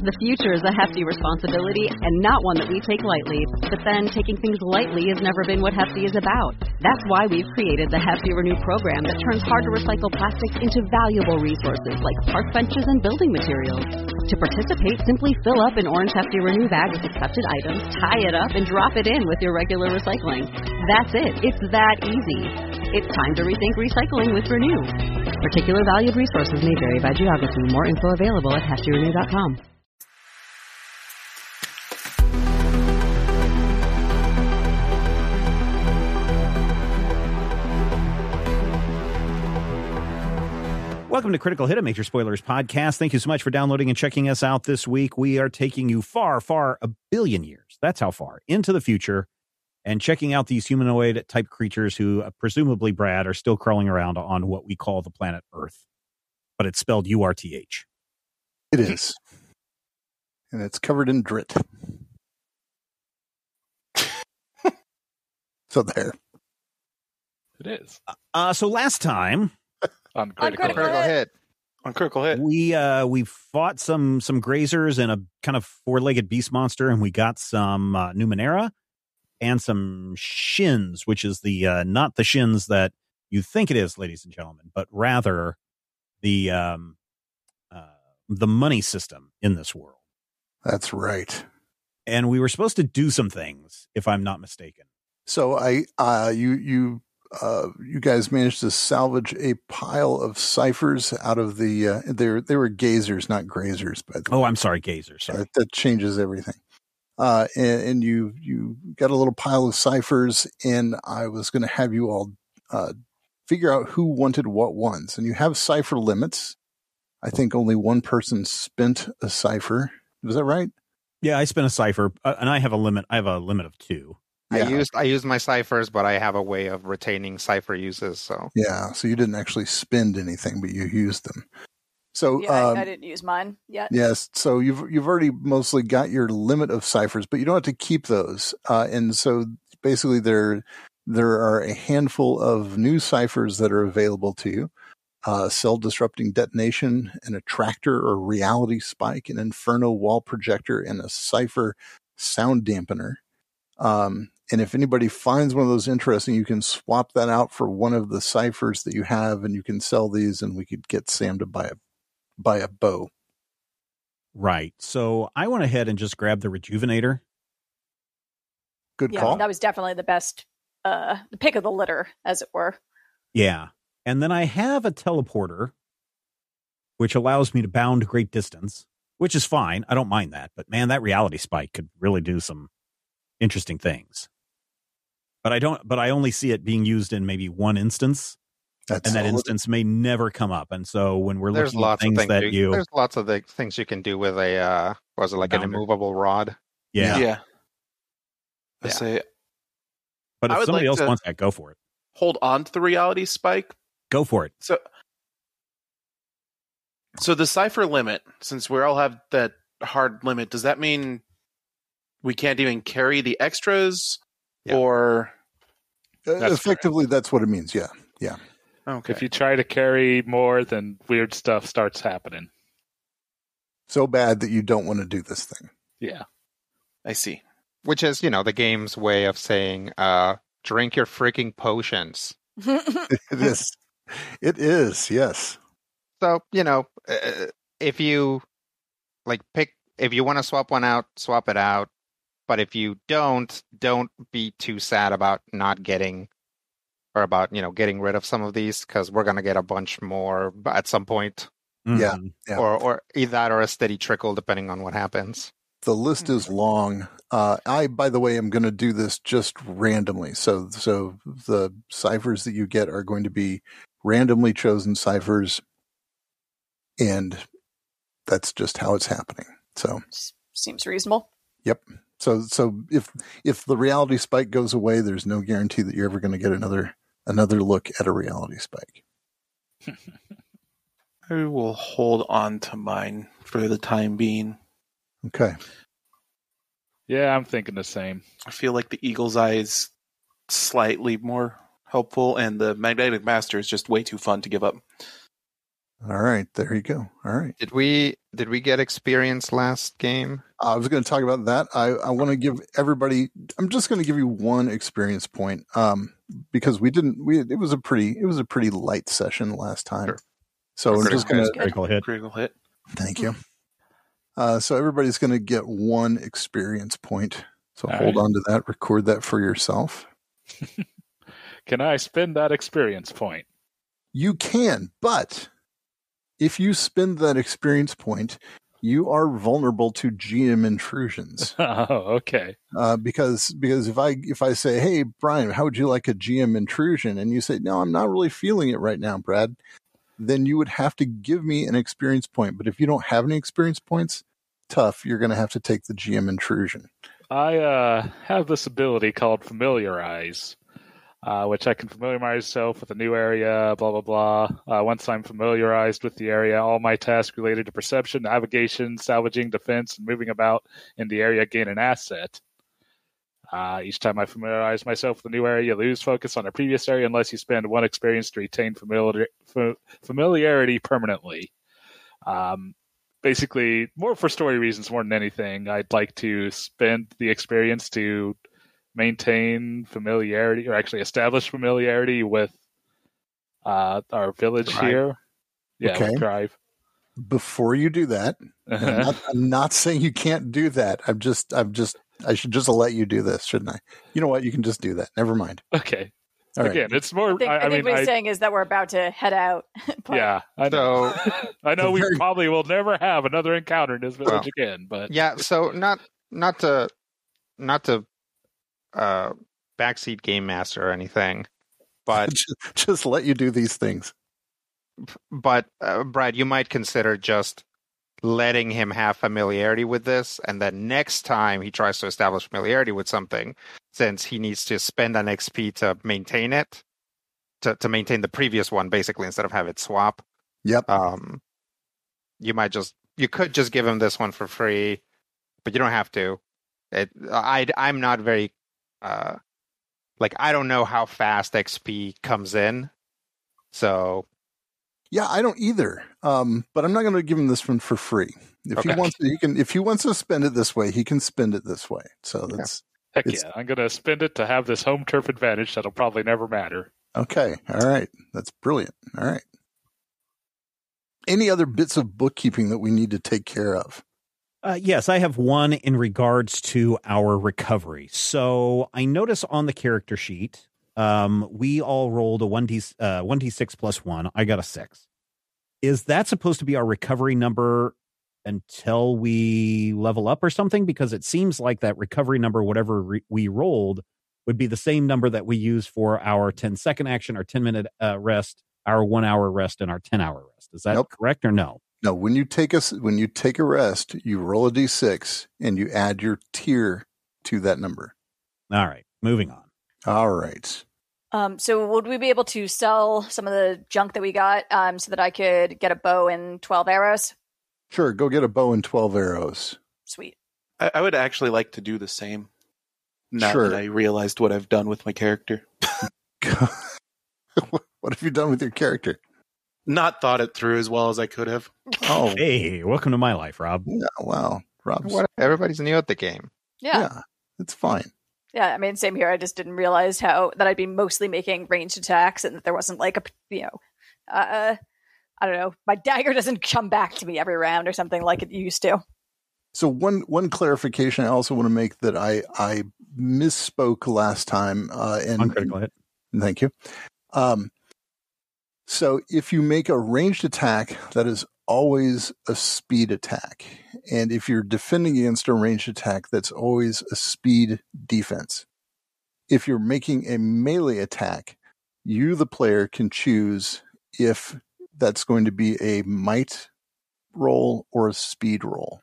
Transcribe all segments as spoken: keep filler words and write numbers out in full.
The future is a hefty responsibility and not one that we take lightly. But then taking things lightly has never been what Hefty is about. That's why we've created the Hefty Renew program that turns hard-to-recycle plastics into valuable resources like park benches and building materials. To participate, simply fill up an orange Hefty Renew bag with accepted items, tie it up, and drop it in with your regular recycling. That's it. It's that easy. It's time to rethink recycling with Renew. Particular valued resources may vary by geography. More info available at hefty renew dot com. Welcome to Critical Hit, a Major Spoilers podcast. Thank you so much for downloading and checking us out this week. We are taking you far, far, a billion years, that's how far, into the future, and checking out these humanoid-type creatures who, uh, presumably, Brad, are still crawling around on what we call the planet Earth. But it's spelled U R T H. It is. And it's covered in drit. So there. It is. Uh, so last time... On critical, on critical hit. hit. On critical hit. We uh we fought some some grazers and a kind of four-legged beast monster, and we got some uh, Numenera and some shins, which is the uh, not the shins that you think it is, ladies and gentlemen, but rather the um uh, the money system in this world. That's right. And we were supposed to do some things, if I'm not mistaken. So I uh you you Uh, you guys managed to salvage a pile of ciphers out of the, uh, they were, they were gazers, not grazers, by the way. Oh, I'm sorry, gazers. Sorry. That, that changes everything. Uh, and, and you, you got a little pile of ciphers, and I was going to have you all, uh, figure out who wanted what ones. And you have cipher limits. I think only one person spent a cipher. Was that right? Yeah, I spent a cipher, uh, and I have a limit. I have a limit of two. I Yeah. used I used my ciphers, but I have a way of retaining cipher uses. So Yeah. So you didn't actually spend anything, but you used them. So, Yeah, um, I, I didn't use mine yet. yes. So you've, you've already mostly got your limit of ciphers, but you don't have to keep those. Uh, and so basically there, there are a handful of new ciphers that are available to you. Uh, cell disrupting detonation, an attractor or reality spike, an inferno wall projector, and a cipher sound dampener. Um, and if anybody finds one of those interesting, you can swap that out for one of the ciphers that you have, and you can sell these, and we could get Sam to buy a buy a bow. Right. So I went ahead and just grabbed the Rejuvenator. Good Yeah, call. that was definitely the best, uh, the pick of the litter, as it were. Yeah. And then I have a teleporter, which allows me to bound great distance, which is fine. I don't mind that. But man, that reality spike could really do some interesting things. But I don't, but I only see it being used in maybe one instance. That's And that all. instance may never come up. And so when we're there's looking at lots of things things that you, you, there's lots of the things you can do with a uh, was it like an Bounder. immovable rod? yeah. Yeah. I Yeah. say But I if would somebody like else to- wants that, go for it. hold on to the reality spike. Go for it. So, so the cipher limit, since we all have that hard limit, does that mean we can't even carry the extras? Yeah. Or Uh, That's effectively, that's what it means. Yeah. Yeah. okay, If you try to carry more, then weird stuff starts happening. So bad that you don't want to do this thing. Yeah. I see. Which is, you know, the game's way of saying, uh, drink your freaking potions. It is. It is. Yes. So, you know, uh, if you like pick, if you want to swap one out, swap it out. But if you don't, don't be too sad about not getting, or about, you know, getting rid of some of these, because we're going to get a bunch more at some point. Yeah. Mhm. Yeah. Or, or either that or a steady trickle, depending on what happens. The list is long. Uh, I, by the way, am going to do this just randomly. So, so the ciphers that you get are going to be randomly chosen ciphers, and that's just how it's happening. So, Seems reasonable. yep. So, so if if the reality spike goes away, there's no guarantee that you're ever going to get another another look at a reality spike. I will hold on to mine for the time being. Okay. Yeah, I'm thinking the same. I feel like the Eagle's Eye is slightly more helpful, and the Magnetic Master is just way too fun to give up. All right, there you go. All right. Did we did we get experience last game? I was going to talk about that. I, I want to give everybody. I'm just going to give you one experience point, um, because we didn't. We it was a pretty it was a pretty light session last time. Sure. So I'm just going to Critical hit. Critical hit. thank you. Uh, so everybody's going to get one experience point. So All hold right. on to that. Record that for yourself. Can I spend that experience point? You can, but if you spend that experience point, you are vulnerable to G M intrusions. Oh, okay. Uh, because because if I if I say, hey Brian, how would you like a G M intrusion? And you say, no, I'm not really feeling it right now, Brad. Then you would have to give me an experience point. But if you don't have any experience points, tough. You're going to have to take the G M intrusion. I uh, have this ability called Familiarize, uh, which I can familiarize myself with a new area, blah, blah, blah. Uh, once I'm familiarized with the area, all my tasks related to perception, navigation, salvaging, defense, and moving about in the area gain an asset. Uh, each time I familiarize myself with a new area, you lose focus on a previous area unless you spend one experience to retain familiar, f- familiarity permanently. Um, basically, more for story reasons more than anything, I'd like to spend the experience to maintain familiarity, or actually establish familiarity with uh, our village Drive. here. Yeah, Okay. with Drive. Before you do that, and I'm, not, I'm not saying you can't do that. I'm just I'm just I should just let you do this, shouldn't I? You know what? You can just do that. Never mind. Okay. All right. Again, it's more. I think, I, I I think mean, what he's I, saying is that we're about to head out. but- yeah, I know. So I know we Very- probably will never have another encounter in this village Well, again, but yeah, so not not to not to uh, backseat game master or anything, but just, just let you do these things. but uh, Brad, you might consider just letting him have familiarity with this, and then next time he tries to establish familiarity with something, since he needs to spend an X P to maintain it, to to maintain the previous one, basically, instead of have it swap. Yep. Um, you might just you could just give him this one for free, but you don't have to. It I I'm not very uh like I don't know how fast X P comes in, so. Yeah, I don't either. Um, but I'm not going to give him this one for free. If Okay. he wants, to, he can. If he wants to spend it this way, he can spend it this way. So that's heck it's- yeah, I'm going to spend it to have this home turf advantage that'll probably never matter. okay. All right, that's brilliant. All right. Any other bits of bookkeeping that we need to take care of? Uh, yes, I have one in regards to our recovery. So I notice on the character sheet, um, we all rolled a one d uh, one d six plus one. I got a six. Is that supposed to be our recovery number until we level up or something? Because it seems like that recovery number, whatever re- we rolled, would be the same number that we use for our ten second action, our ten minute uh, rest, our one hour rest, and our ten hour rest. Is that Nope. correct or no? No, when you take us when you take a rest, you roll a d six and you add your tier to that number. All right, moving on. All right. Um, so would we be able to sell some of the junk that we got um, so that I could get a bow and twelve arrows? Sure, go get a bow and twelve arrows. Sweet. I, I would actually like to do the same. Now Sure. that I realized what I've done with my character. What have you done with your character? Not thought it through as well as I could have. Oh, Hey, welcome to my life, Rob. yeah, wow. Rob's, What? Everybody's new at the game. Yeah. yeah, it's fine. Yeah, I mean, same here. I just didn't realize how that I'd be mostly making ranged attacks, and that there wasn't like a, you know, uh, I don't know, my dagger doesn't come back to me every round or something like it used to. So one one clarification I also want to make that I I misspoke last time. Uh, and On critical hit. Thank you. Um, so if you make a ranged attack, that is always a speed attack. And if you're defending against a ranged attack, that's always a speed defense. If you're making a melee attack, you, the player, can choose if that's going to be a might roll or a speed roll.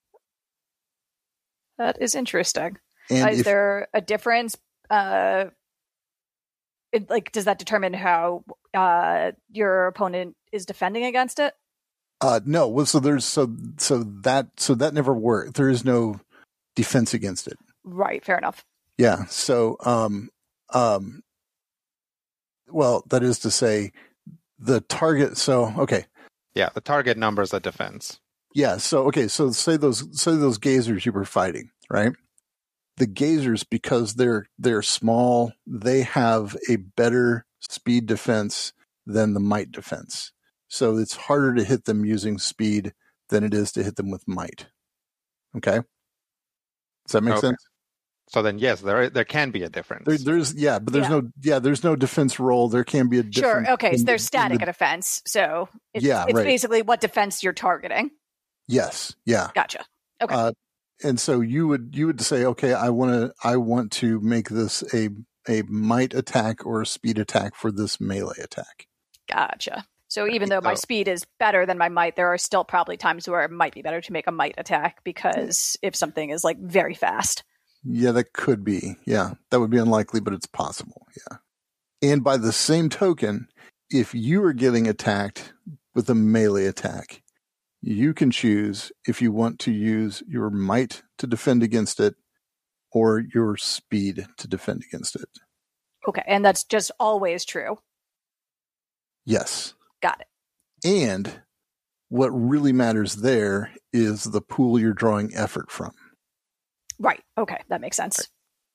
That is interesting. And Uh, is if, there a difference? Uh, it, like, does that determine how uh, your opponent is defending against it? Uh, no, well, so there's so so that so that never worked. There is no defense against it. Right. Fair enough. Yeah. So, um, um, well, that is to say, the target. So, okay. Yeah, the target number is a defense. Yeah. So okay. So say those say those gazers you were fighting, right? The gazers, because they're they're small, they have a better speed defense than the might defense. So it's harder to hit them using speed than it is to hit them with might. Okay. Does that make Okay. sense? So then, yes, there there can be a difference. There, there's yeah, but there's Yeah. no yeah, there's no defense roll. There can be a difference. Sure. Okay. in So the- there's in static the- defense. So it's, Yeah, it's right. basically what defense you're targeting. Yes. Yeah. Gotcha. Okay. Uh, and so you would you would say, okay, I want to I want to make this a a might attack or a speed attack for this melee attack. Gotcha. So even though my So- speed is better than my might, there are still probably times where it might be better to make a might attack because if something is like very fast. Yeah, that could be. Yeah, that would be unlikely, but it's possible. Yeah. And by the same token, if you are getting attacked with a melee attack, you can choose if you want to use your might to defend against it or your speed to defend against it. Okay. And that's just always true. Yes. Got it. And what really matters there is the pool you're drawing effort from. Right. Okay. That makes sense.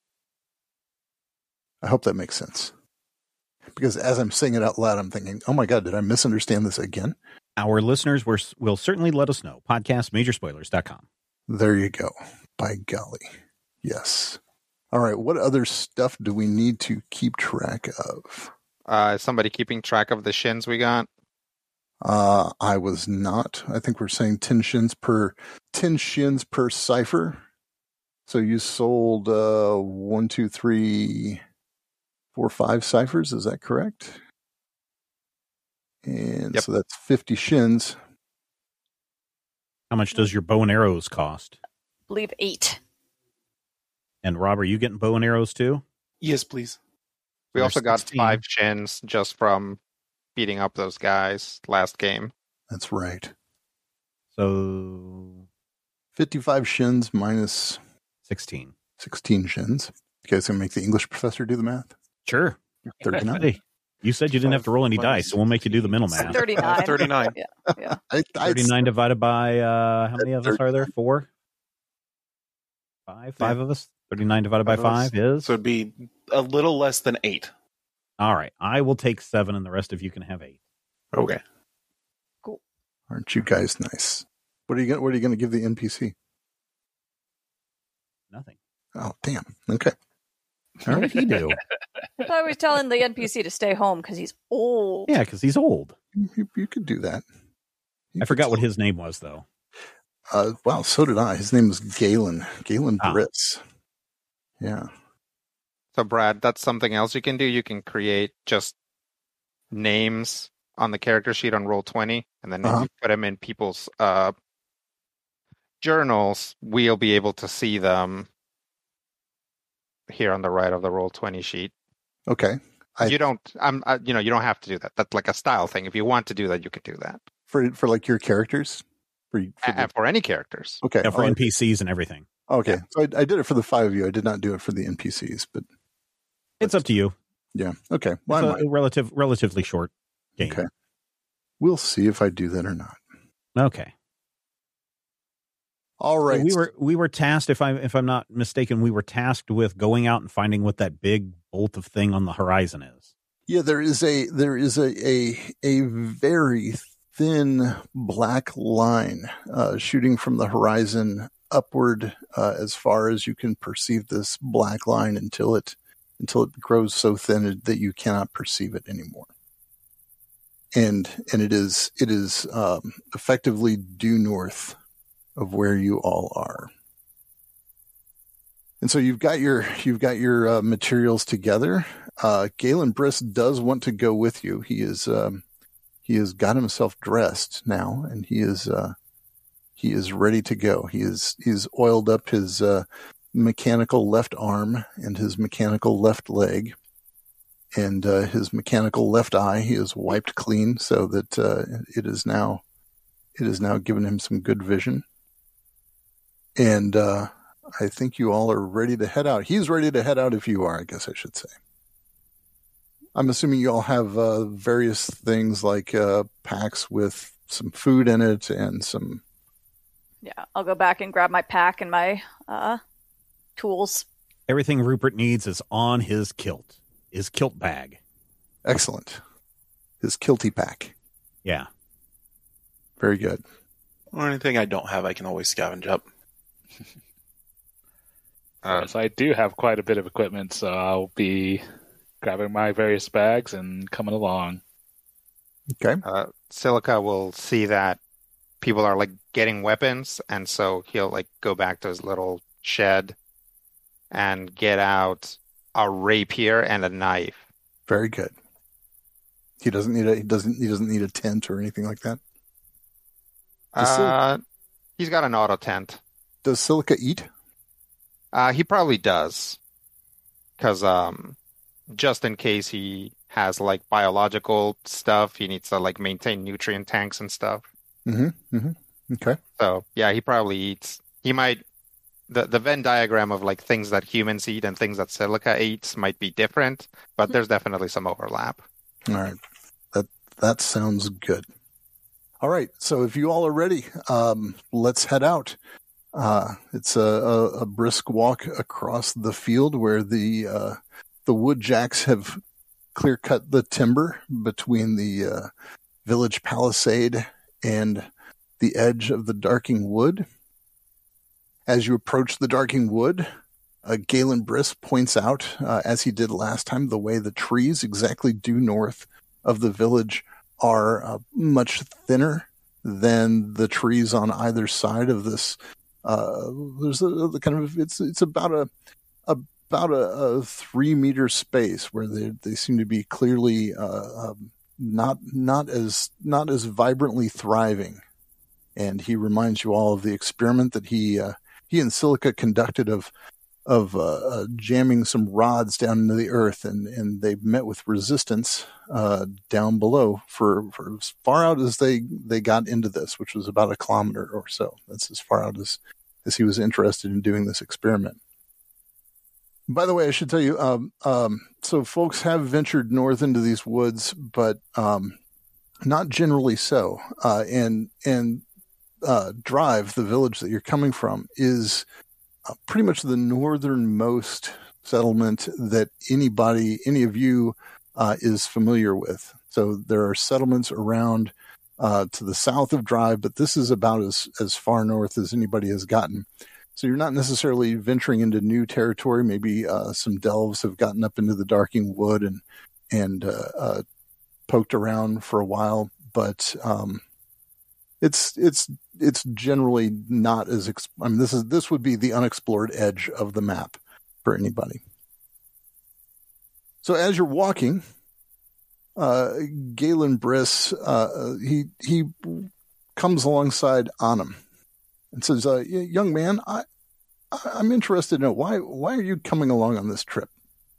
I hope that makes sense. Because as I'm saying it out loud, I'm thinking, oh my God, did I misunderstand this again? Our listeners were, will certainly let us know. Podcast major spoilers dot com. There you go. By golly. Yes. All right. What other stuff do we need to keep track of? Uh, is somebody keeping track of the shins we got? Uh, I was not. I think we're saying ten shins per ten shins per cipher. So you sold uh, one, two, three, four, five ciphers. Is that correct? And Yep. so that's fifty shins. How much does your bow and arrows cost? I believe eight. And Rob, are you getting bow and arrows too? Yes, please. We There's also got sixteen. five shins just from beating up those guys last game. That's right. So fifty-five shins minus sixteen. sixteen shins. You guys can make the English professor do the math? Sure. thirty-nine. Hey, you said you didn't have to roll any Five, dice, so we'll make you do the mental math. thirty-nine. thirty-nine. Yeah. Yeah. I, I, thirty-nine divided by, uh, how many of us are there? Four? Five? Five of us? thirty-nine divided by Five of us. five is? So it'd be a little less than eight. All right. I will take seven, and the rest of you can have eight. Okay. Aren't you guys nice? What are you going? What are you going to give the N P C? Nothing. Oh, damn. Okay. What did he do? I thought I was telling the N P C to stay home because he's old. Yeah, because he's old. You, you could do that. You I could forgot what tell- his name was, though. Uh, wow, so did I. His name is Galen. Galen Ah. Briss. Yeah. So, Brad, that's something else you can do. You can create just names on the character sheet on roll twenty, and then Uh-huh. if you put them in people's uh, journals, we'll be able to see them here on the right of the roll twenty sheet. Okay. I- you don't, I'm, uh, you know, you don't have to do that. That's like a style thing. If you want to do that, you can do that For for like your characters. For, for A- the, for any characters. okay. Yeah, for oh, N P Cs and everything. okay. So I, I did it for the five of you. I did not do it for the N P Cs, but It's up to you. yeah. Okay. Well, I It's might. a relative, relatively short game. Okay. We'll see if I do that or not. Okay. All So right. we were we were tasked, if I if I'm not mistaken, we were tasked with going out and finding what that big bolt of thing on the horizon is. Yeah, there is a there is a a, a very thin black line uh, shooting from the horizon upward uh, as far as you can perceive this black line until it until it grows so thin that you cannot perceive it anymore. And and it is it is um, effectively due north of where you all are. And so you've got your you've got your uh, materials together. Uh, Galen Briss does want to go with you. He is um, he has got himself dressed now, and he is uh, he is ready to go. He is he's oiled up his uh, mechanical left arm and his mechanical left leg, and uh, his mechanical left eye. He is wiped clean so that uh, it is now it is now given him some good vision. And uh, I think you all are ready to head out. He's ready to head out if you are, I guess I should say. I'm assuming you all have uh, various things like uh, packs with some food in it and some. Yeah, I'll go back and grab my pack and my uh, tools. Everything Rupert needs is on his kilt, his kilt bag. Excellent. His kilty pack. Yeah. Very good. Or anything I don't have, I can always scavenge up. Uh, yes, I do have quite a bit of equipment, so I'll be grabbing my various bags and coming along. Okay. Uh, Silica will see that people are like getting weapons, and so he'll like go back to his little shed and get out a rapier and a knife. Very good. He doesn't need a he doesn't he doesn't need a tent or anything like that. Does Uh, Silica, he's got an auto tent. does Silica eat? Uh, he probably does, because um, just in case he has like biological stuff, he needs to like maintain nutrient tanks and stuff. Mm-hmm. Mm-hmm. Okay. So yeah, he probably eats. He might. The the Venn diagram of like things that humans eat and things that Silica eats might be different, but there's definitely some overlap. All right. That that sounds good. All right. So if you all are ready, um, let's head out. Uh, it's a, a, a brisk walk across the field where the uh, the woodjacks have clear cut the timber between the uh, village palisade and the edge of the Darking Wood. As you approach the Darking Wood, uh, Galen Briss points out, uh, as he did last time, the way the trees exactly due north of the village are uh, much thinner than the trees on either side of this. Uh, there's a, a kind of it's it's about a about a, a three meter space where they they seem to be clearly uh, um, not not as not as vibrantly thriving. And he reminds you all of the experiment that he uh, he and Silica conducted of of uh, uh, jamming some rods down into the earth, and, and they met with resistance uh, down below for, for as far out as they, they got into this, which was about a kilometer or so. That's as far out as, as he was interested in doing this experiment. By the way, I should tell you, um, um, so folks have ventured north into these woods, but um, not generally so. Uh, and and uh, Drive, the village that you're coming from, is Uh, pretty much the northernmost settlement that anybody, any of you, uh, is familiar with. So there are settlements around uh, to the south of Drive, but this is about as, as far north as anybody has gotten. So you're not necessarily venturing into new territory. Maybe uh, some delves have gotten up into the Darking Wood and and uh, uh, poked around for a while, but um, It's it's it's generally not as ex- I mean this is this would be the unexplored edge of the map for anybody. So as you're walking, uh, Galen Briss uh, he he comes alongside Anam and says, uh, "Young man, I I'm interested to know why why are you coming along on this trip?"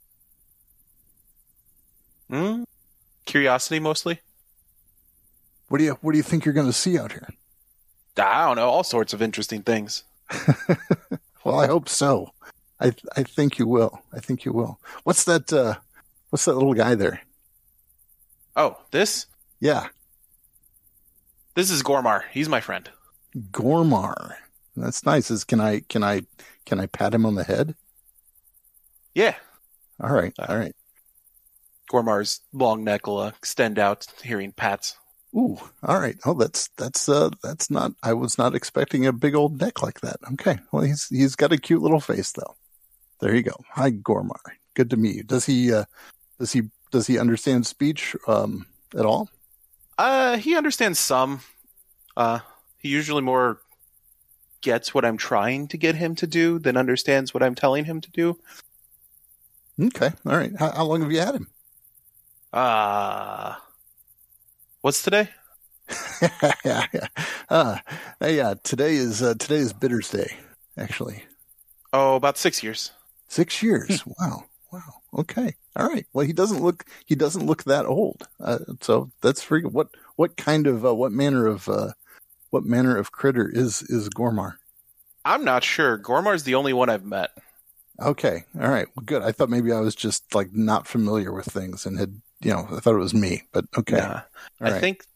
Hmm? Curiosity mostly. What do you What do you think you're going to see out here? I don't know, all sorts of interesting things. Well, I hope so. I I think you will. I think you will. What's that? Uh, what's that little guy there? Oh, this? Yeah, This is Gormar. He's my friend. Gormar. That's nice. Is can I can I can I pat him on the head? Yeah. All right. Uh, All right. Gormar's long neck will uh, extend out, hearing pats. Ooh. All right. Oh, that's that's uh that's not. I was not expecting a big old neck like that. Okay. Well, he's he's got a cute little face though. There you go. Hi, Gormar. Good to meet you. Does he uh does he does he understand speech um at all? Uh, he understands some. Uh, he usually more gets what I'm trying to get him to do than understands what I'm telling him to do. Okay. All right. How, how long have you had him? Uh, what's today? yeah, yeah. Uh, yeah. Today is uh, today is Bitters Day, actually. Oh, about six years. Six years. Wow. Wow. Okay. All right. Well, he doesn't look he doesn't look that old. Uh, so that's very good. What what kind of uh, what manner of uh, what manner of critter is is Gormar? I'm not sure. Gormar's the only one I've met. Okay. All right. Well, good. I thought maybe I was just like not familiar with things and had you know I thought it was me, but okay. Nah. All I right. think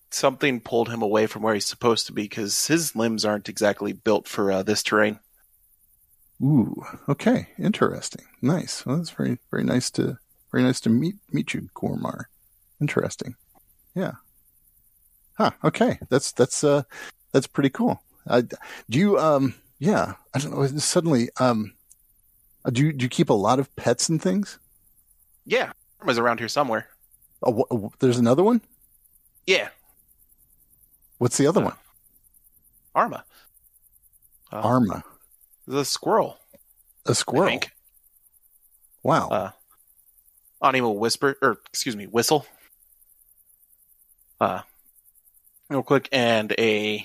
something pulled him away from where he's supposed to be because his limbs aren't exactly built for uh, this terrain. Ooh, okay, interesting, nice. Well, that's very, very nice to, very nice to meet meet you, Gormar. Interesting, yeah. Huh. Okay, that's that's uh, that's pretty cool. Uh, do you um, yeah, I don't know. Suddenly, um, do you do you keep a lot of pets and things? Yeah, Arma's around here somewhere. Oh, wh- there's another one. Yeah. What's the other uh, one? Arma. Uh, Arma. The squirrel. A squirrel. I think. Wow. Uh, Ani will whisper, or excuse me, whistle. Uh, real quick, and a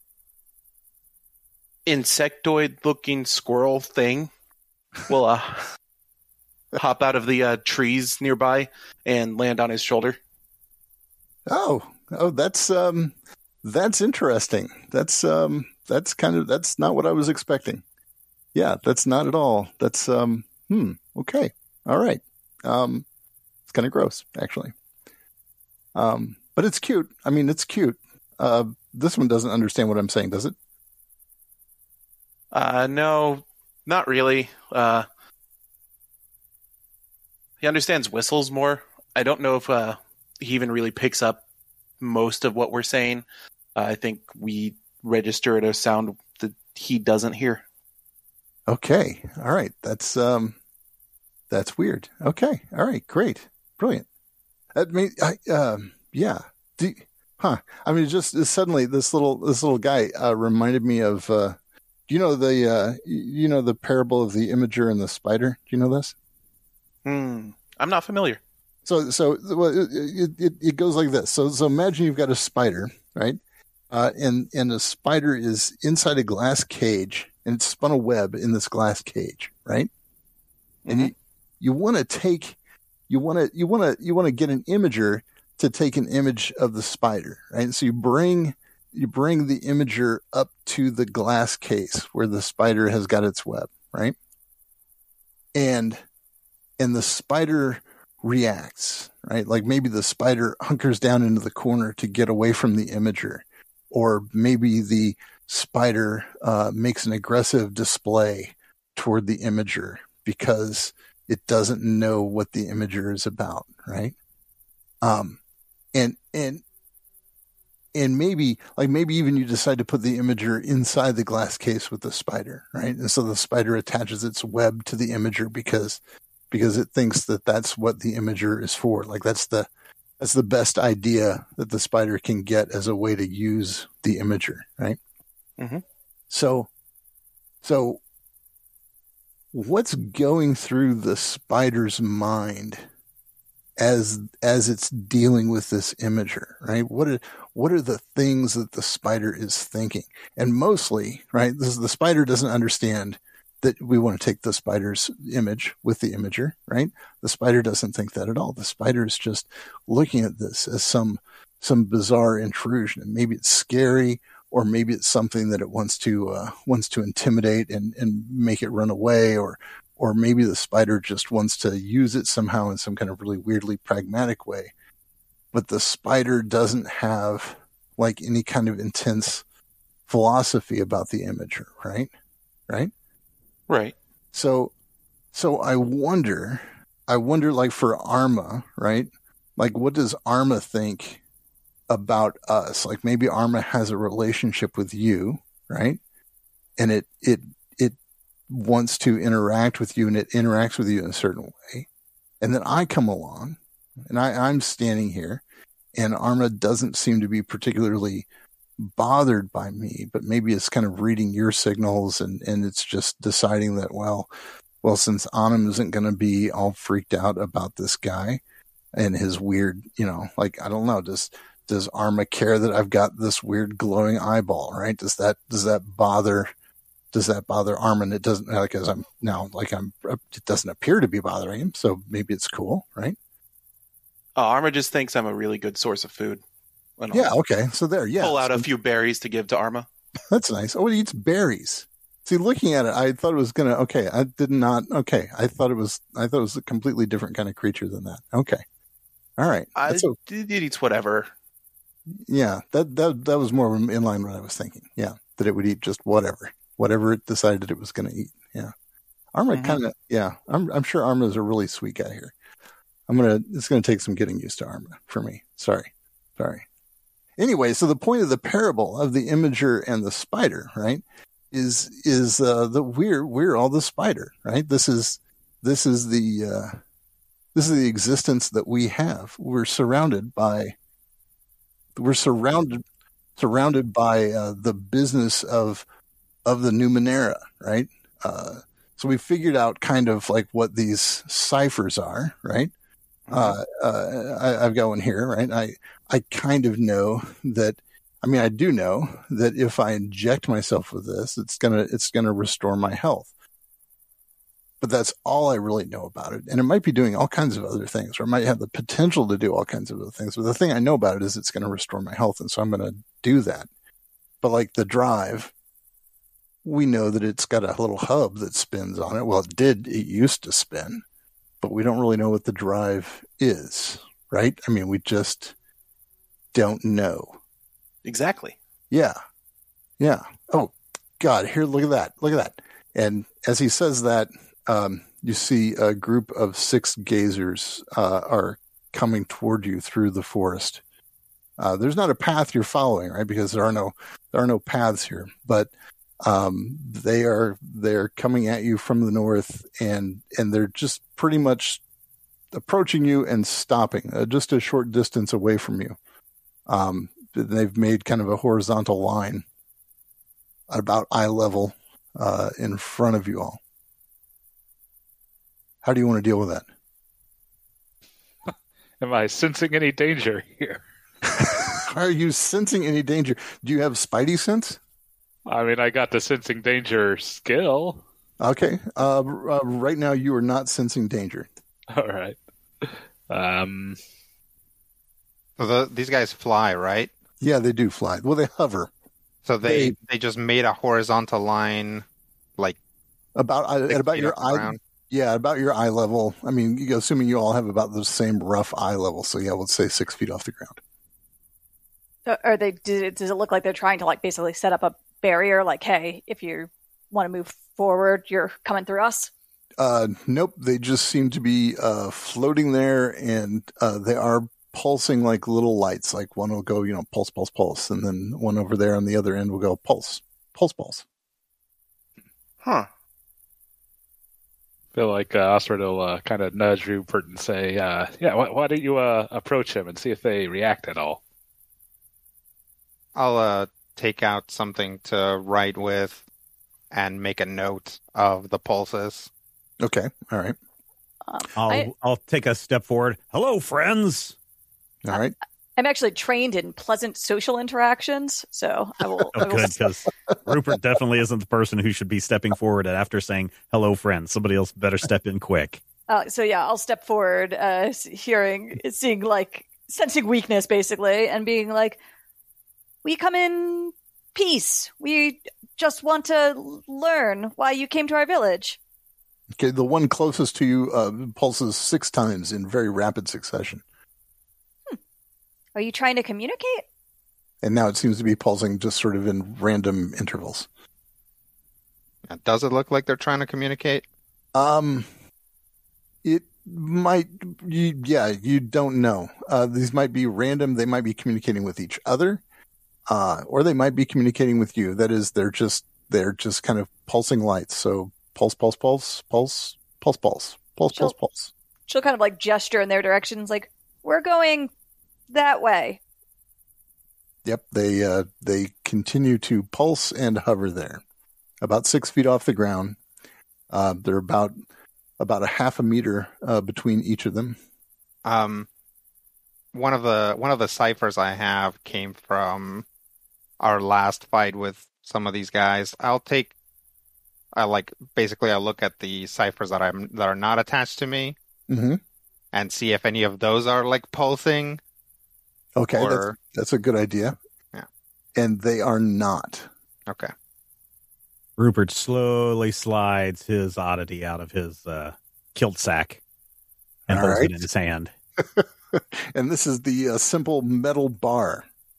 insectoid-looking squirrel thing will uh, hop out of the uh, trees nearby and land on his shoulder. Oh, oh, that's um, that's interesting. That's um, that's kind of that's not what I was expecting. Yeah, that's not at all. That's um, hmm. Okay, all right. Um, it's kind of gross, actually. Um, but it's cute. I mean, it's cute. Uh, this one doesn't understand what I'm saying, does it? Uh, no, not really. Uh, he understands whistles more. I don't know if uh, he even really picks up most of what we're saying. Uh, I think we register at a sound that he doesn't hear. Okay, all right. That's um, that's weird. Okay, all right, great, brilliant. I mean, I um, yeah. Do, huh? I mean, just suddenly this little this little guy uh, reminded me of. Uh, do you know the uh, you know the parable of the imager and the spider? Do you know this? Hmm. I'm not familiar. So, so well, it, it it goes like this. So, so imagine you've got a spider, right? Uh, and and the spider is inside a glass cage, and it's spun a web in this glass cage, right? Mm-hmm. And you you want to take you want to you want to you want to get an imager to take an image of the spider, right? So you bring you bring the imager up to the glass case where the spider has got its web, right? And and the spider reacts, right? Like maybe the spider hunkers down into the corner to get away from the imager, or maybe the spider uh, makes an aggressive display toward the imager because it doesn't know what the imager is about, right? Um, and and and maybe like maybe even you decide to put the imager inside the glass case with the spider, right? And so the spider attaches its web to the imager because because it thinks that that's what the imager is for. Like that's the that's the best idea that the spider can get as a way to use the imager, right? Mm-hmm. So, so what's going through the spider's mind as as it's dealing with this imager, right? What are what are the things that the spider is thinking? And mostly, right, this is, the spider doesn't understand that we want to take the spider's image with the imager, right? The spider doesn't think that at all. The spider is just looking at this as some some bizarre intrusion, and maybe it's scary, or maybe it's something that it wants to uh, wants to intimidate and, and make it run away, or or maybe the spider just wants to use it somehow in some kind of really weirdly pragmatic way. But the spider doesn't have like any kind of intense philosophy about the imager, right? Right? Right. So, so I wonder, I wonder like for Arma, right? Like what does Arma think about us? Like maybe Arma has a relationship with you, right? And it, it, it wants to interact with you, and it interacts with you in a certain way. And then I come along and I, I'm standing here, and Arma doesn't seem to be particularly bothered by me, but maybe it's kind of reading your signals, and, and it's just deciding that, well, well, since Anam isn't going to be all freaked out about this guy and his weird, you know, like, I don't know, does, does Arma care that I've got this weird glowing eyeball, right? Does that, does that bother, does that bother Arma? And it doesn't, like, as I'm now, like I'm, it doesn't appear to be bothering him. So maybe it's cool, right? Uh, Arma just thinks I'm a really good source of food. Yeah, okay. So there, yeah. Pull out so, a few berries to give to Arma. That's nice. Oh, it eats berries. See, looking at it, I thought it was going to, okay, I did not, okay. I thought it was, I thought it was a completely different kind of creature than that. Okay. All right. I, so, it eats whatever. Yeah, that, that that was more in line with what I was thinking. Yeah, that it would eat just whatever, whatever it decided it was going to eat. Yeah, Arma Mhm. kind of. Yeah, I'm I'm sure Arma is a really sweet guy here. I'm gonna. It's gonna take some getting used to Arma for me. Sorry, sorry. Anyway, so the point of the parable of the imager and the spider, right, is is uh, that we're we're all the spider, right? This is this is the uh, this is the existence that we have. We're surrounded by. We're surrounded surrounded by uh, the business of of the Numenera, right? Uh, so we figured out kind of like what these ciphers are, right? Uh, uh, I, I've got one here, right? I I kind of know that. I mean, I do know that if I inject myself with this, it's gonna it's gonna restore my health. But that's all I really know about it. And it might be doing all kinds of other things, or it might have the potential to do all kinds of other things. But the thing I know about it is it's going to restore my health. And so I'm going to do that. But like the drive, we know that it's got a little hub that spins on it. Well, it did. It used to spin. But we don't really know what the drive is, right? I mean, we just don't know. Exactly. Yeah. Yeah. Oh, God. Here, look at that. Look at that. And as he says that, Um, you see a group of six gazers uh, are coming toward you through the forest. Uh, there's not a path you're following, right? Because there are no there are no paths here. But um, they are they're coming at you from the north, and and they're just pretty much approaching you and stopping uh, just a short distance away from you. Um, they've made kind of a horizontal line at about eye level uh, in front of you all. How do you want to deal with that? Am I sensing any danger here? Are you sensing any danger? Do you have Spidey sense? I mean, I got the sensing danger skill. Okay. Uh, uh, right now, you are not sensing danger. All right. Um, So the, these guys fly, right? Yeah, they do fly. Well, they hover So they, They- they just made a horizontal line, like about uh, six at about feet your off the eye. ground. Yeah, about your eye level. I mean, you, assuming you all have about the same rough eye level. So yeah, let's say six feet off the ground. So are they? Does it, does it look like they're trying to like basically set up a barrier? Like, hey, if you want to move forward, you're coming through us. Uh, nope. They just seem to be uh, floating there, and uh, they are pulsing like little lights. Like one will go, you know, pulse, pulse, pulse, and then one over there on the other end will go pulse, pulse, pulse. Huh. feel like uh, Osred will uh, kind of nudge Rupert and say, uh, "Yeah, why, why don't you uh, approach him and see if they react at all?" I'll uh, take out something to write with and make a note of the pulses. Okay. All right. Um, I'll I, I'll take a step forward. Hello, friends. All right. I'm actually trained in pleasant social interactions, so I will. Oh, I will good, because Rupert definitely isn't the person who should be stepping forward after saying hello, friends. Somebody else better step in quick. Uh, so yeah, I'll step forward, uh, hearing, seeing like sensing weakness, basically, and being like, "We come in peace. We just want to learn why you came to our village." Okay. The one closest to you uh, pulses six times in very rapid succession, Are you trying to communicate? and now it seems to be pulsing just sort of in random intervals. Uh, Does it look like they're trying to communicate? Um, it might. You, yeah, you don't know. Uh, these might be random. They might be communicating with each other, uh, or they might be communicating with you. That is, they're just they're just kind of pulsing lights. So pulse, pulse, pulse, pulse, pulse, pulse, pulse, She'll- pulse, pulse. She'll kind of like gesture in their directions, like, "We're going that way." Yep, they uh, they continue to pulse and hover there, about six feet off the ground. Uh, they're about about a half a meter uh, between each of them. Um, one of the one of the ciphers I have came from our last fight with some of these guys. I'll take, I like basically I look at the ciphers that I'm that are not attached to me Mm-hmm. and see if any of those are like pulsing. Okay, that's, Or that's a good idea. Yeah. And they are not. okay, Rupert slowly slides his oddity out of his uh, kilt sack and All holds right. it in his hand. And this is the uh, simple metal bar.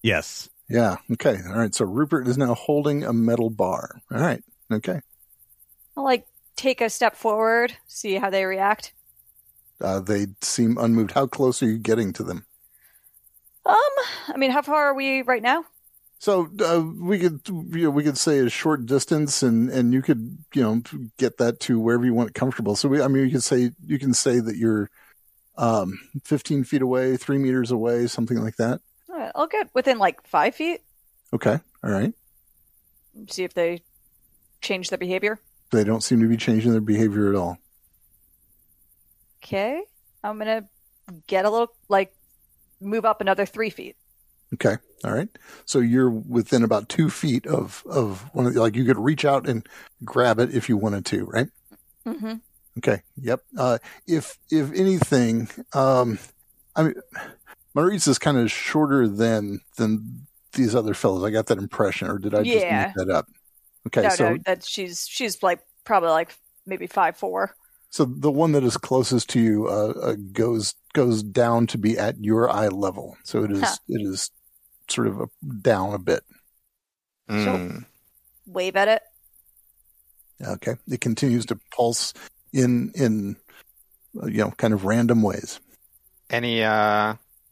Yes. Yeah. Okay. All right. So Rupert is now holding a metal bar. All right. Okay. I'll like take a step forward, see how they react. Uh, they seem unmoved. How close are you getting to them? Um, I mean, how far are we right now? So uh, we could, you know, we could say a short distance, and, and you could, you know, get that to wherever you want comfortable. So we, I mean, you could say you can say that you're um, fifteen feet away, three meters away, something like that. All right, I'll get within like five feet. Okay, all right. See if they change their behavior. They don't seem to be changing their behavior at all. Okay, I'm gonna get a little like move up another three feet. Okay. All right. So you're within about two feet of, of one of the, like you could reach out and grab it if you wanted to, right? Mm-hmm. Okay. Yep. Uh, if, if anything, um, I mean, Maurice is kind of shorter than, than these other fellows. I got that impression, or did I just Yeah. make that up? Okay. No, so, no, that she's she's like probably like maybe five four. so the one that is closest to you, uh, uh goes, goes down to be at your eye level. So it is, Huh. it is sort of a, down a bit. Mm. Wave at it. Okay. It continues to pulse in, in, uh, you know, kind of random ways. Any, uh,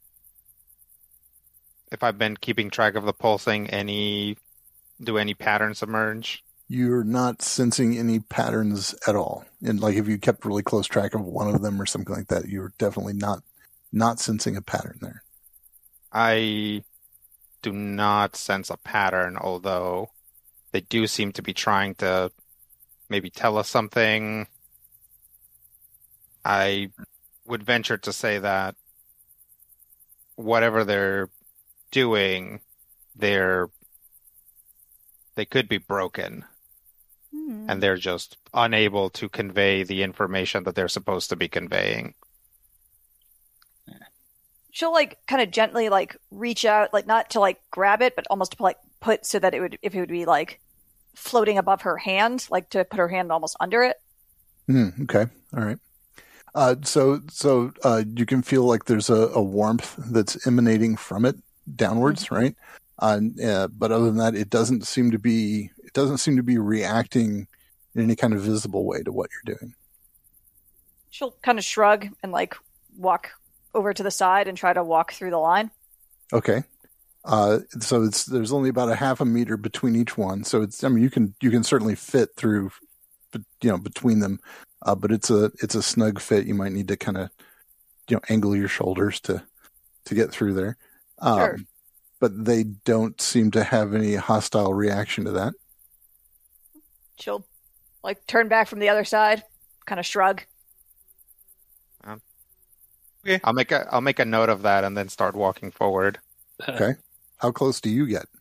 if I've been keeping track of the pulsing, any, do any patterns emerge? You're not sensing any patterns at all. And like if you kept really close track of one of them or something like that, you're definitely not, not sensing a pattern there. I do not sense a pattern, although they do seem to be trying to maybe tell us something. I would venture to say that whatever they're doing, they're they could be broken, Hmm. and they're just unable to convey the information that they're supposed to be conveying. She'll like kind of gently like reach out, like not to like grab it, but almost to like put so that it would, if it would be like floating above her hand, like to put her hand almost under it. Hmm, okay. All right. Uh, so, so, uh, you can feel like there's a, a warmth that's emanating from it downwards, right? Uh, uh, but other than that, it doesn't seem to be, it doesn't seem to be reacting in any kind of visible way to what you're doing. She'll kind of shrug and like walk over to the side and try to walk through the line. Okay. Uh, so it's, there's only about a half a meter between each one. So it's, I mean, you can, you can certainly fit through, you know, between them. Uh, but it's a, it's a snug fit. You might need to kind of, you know, angle your shoulders to, to get through there. Um, Sure. But they don't seem to have any hostile reaction to that. She'll like turn back from the other side, kind of shrug. Okay. I'll make a I'll make a note of that and then start walking forward. Okay. How close do you get?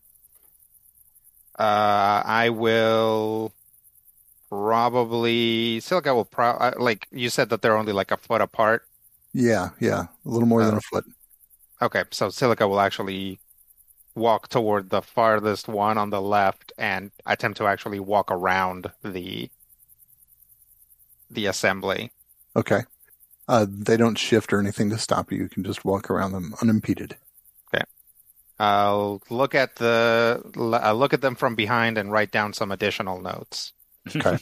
Uh, I will probably Silica will pro uh, like you said that they're only like a foot apart. Yeah, yeah, a little more than Oh. a foot. Okay, so Silica will actually walk toward the farthest one on the left and attempt to actually walk around the the assembly. Okay. Uh, they don't shift or anything to stop you. You can just walk around them unimpeded. I'll look at the I'll look at them from behind and write down some additional notes. Okay.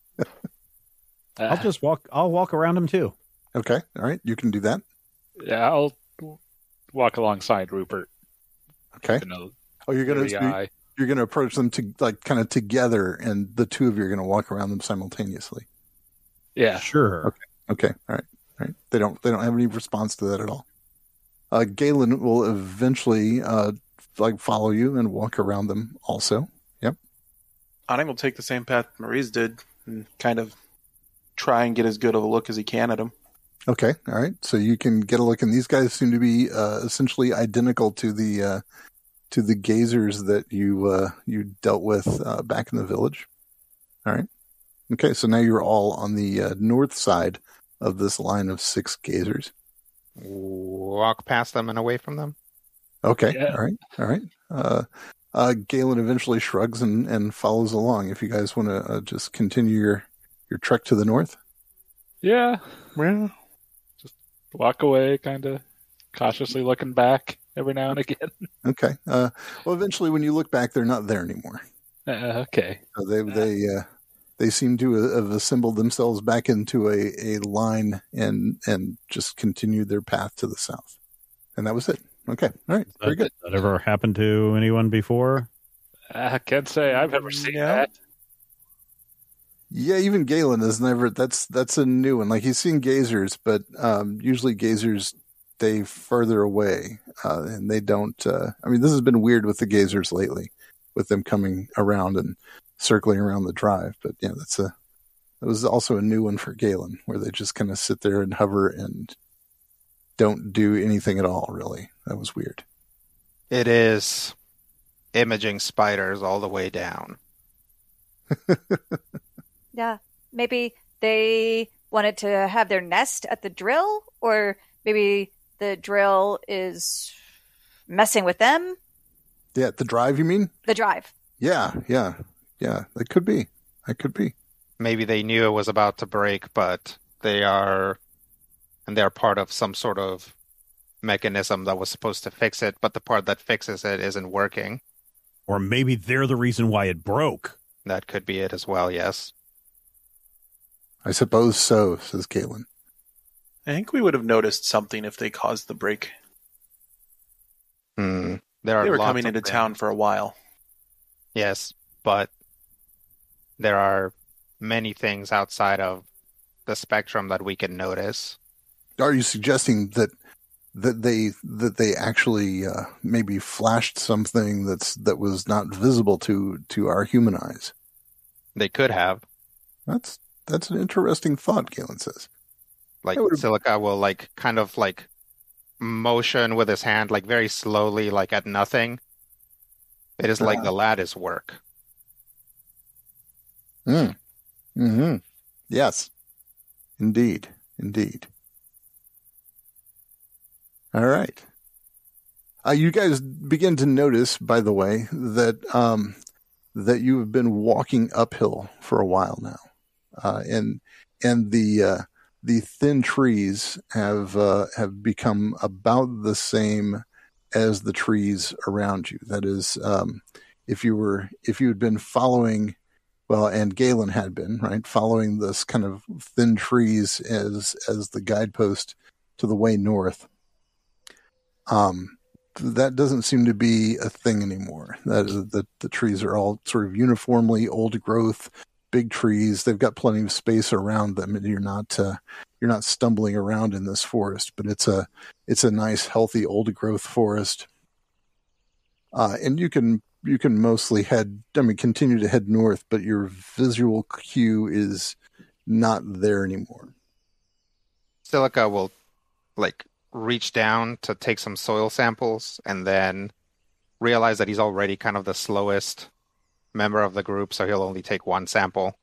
I'll just walk. I'll walk around them too. Okay. All right. You can do that. Yeah, I'll walk alongside Rupert. Okay. You know, Oh, you're gonna the you're, eye. you're gonna approach them to like kind of together, and the two of you are gonna walk around them simultaneously. Yeah. Sure. Okay. All right. All right. They don't they don't have any response to that at all. Uh, Galen will eventually uh like follow you and walk around them also. Yep. Anim will take the same path Maurice did and kind of try and get as good of a look as he can at him. Okay. All right. So you can get a look, and these guys seem to be uh, essentially identical to the uh, to the gazers that you uh, you dealt with uh, back in the village. All right. Okay. So now you're all on the uh, north side of this line of six gazers. Walk past them and away from them. Okay. Yeah. All right. All right. Uh, uh, Galen eventually shrugs and, and follows along. If you guys want to uh, just continue your, your trek to the north. Yeah. Well, just walk away, kind of cautiously looking back every now and again. Okay. Uh, well, eventually, when you look back, they're not there anymore. Uh, okay. So they they uh, they seem to have assembled themselves back into a, a line and and just continued their path to the south. And that was it. Okay. All right. Very good. That ever happened to anyone before? I can't say I've ever seen Yeah. that. Yeah, even Galen has never. That's that's a new one. Like he's seen gazers, but um, usually gazers stay further away, uh, and they don't. Uh, I mean, this has been weird with the gazers lately, with them coming around and circling around the drive. But yeah, that's a. That was also a new one for Galen, where they just kind of sit there and hover and don't do anything at all. Really, that was weird. It is imaging spiders all the way down. Yeah, maybe they wanted to have their nest at the drill, or maybe the drill is messing with them. Yeah, the drive. You mean? The drive. Yeah, yeah, yeah. That could be. That could be. Maybe they knew it was about to break, but they are, and they're part of some sort of mechanism that was supposed to fix it, but the part that fixes it isn't working. Or maybe they're the reason why it broke. That could be it as well, yes. I suppose so, says Galen. I think we would have noticed something if they caused the break. Hmm. There are They were lots coming of into things. town for a while. Yes, but there are many things outside of the spectrum that we can notice. Are you suggesting that that they that they actually uh, maybe flashed something that's that was not visible to to our human eyes? They could have. That's that's an interesting thought, Galen says. Like I would've- Silica will like kind of like motion with his hand like very slowly, like at nothing. It is like Ah. the lattice work. Mm. Hmm. Yes. Indeed. Indeed. All right. Uh, you guys begin to notice, by the way, that um, that you have been walking uphill for a while now, uh, and and the uh, the thin trees have uh, have become about the same as the trees around you. That is, um, if you were if you had been following, well, and Galen had been right following this kind of thin trees as as the guidepost to the way north. Um, that doesn't seem to be a thing anymore. That is, the, the trees are all sort of uniformly old growth, big trees. They've got plenty of space around them, and you're not uh, you're not stumbling around in this forest. But it's a it's a nice, healthy, old growth forest, uh, and you can you can mostly head. I mean, continue to head north, but your visual cue is not there anymore. Silica will like reach down to take some soil samples and then realize that he's already kind of the slowest member of the group, so he'll only take one sample.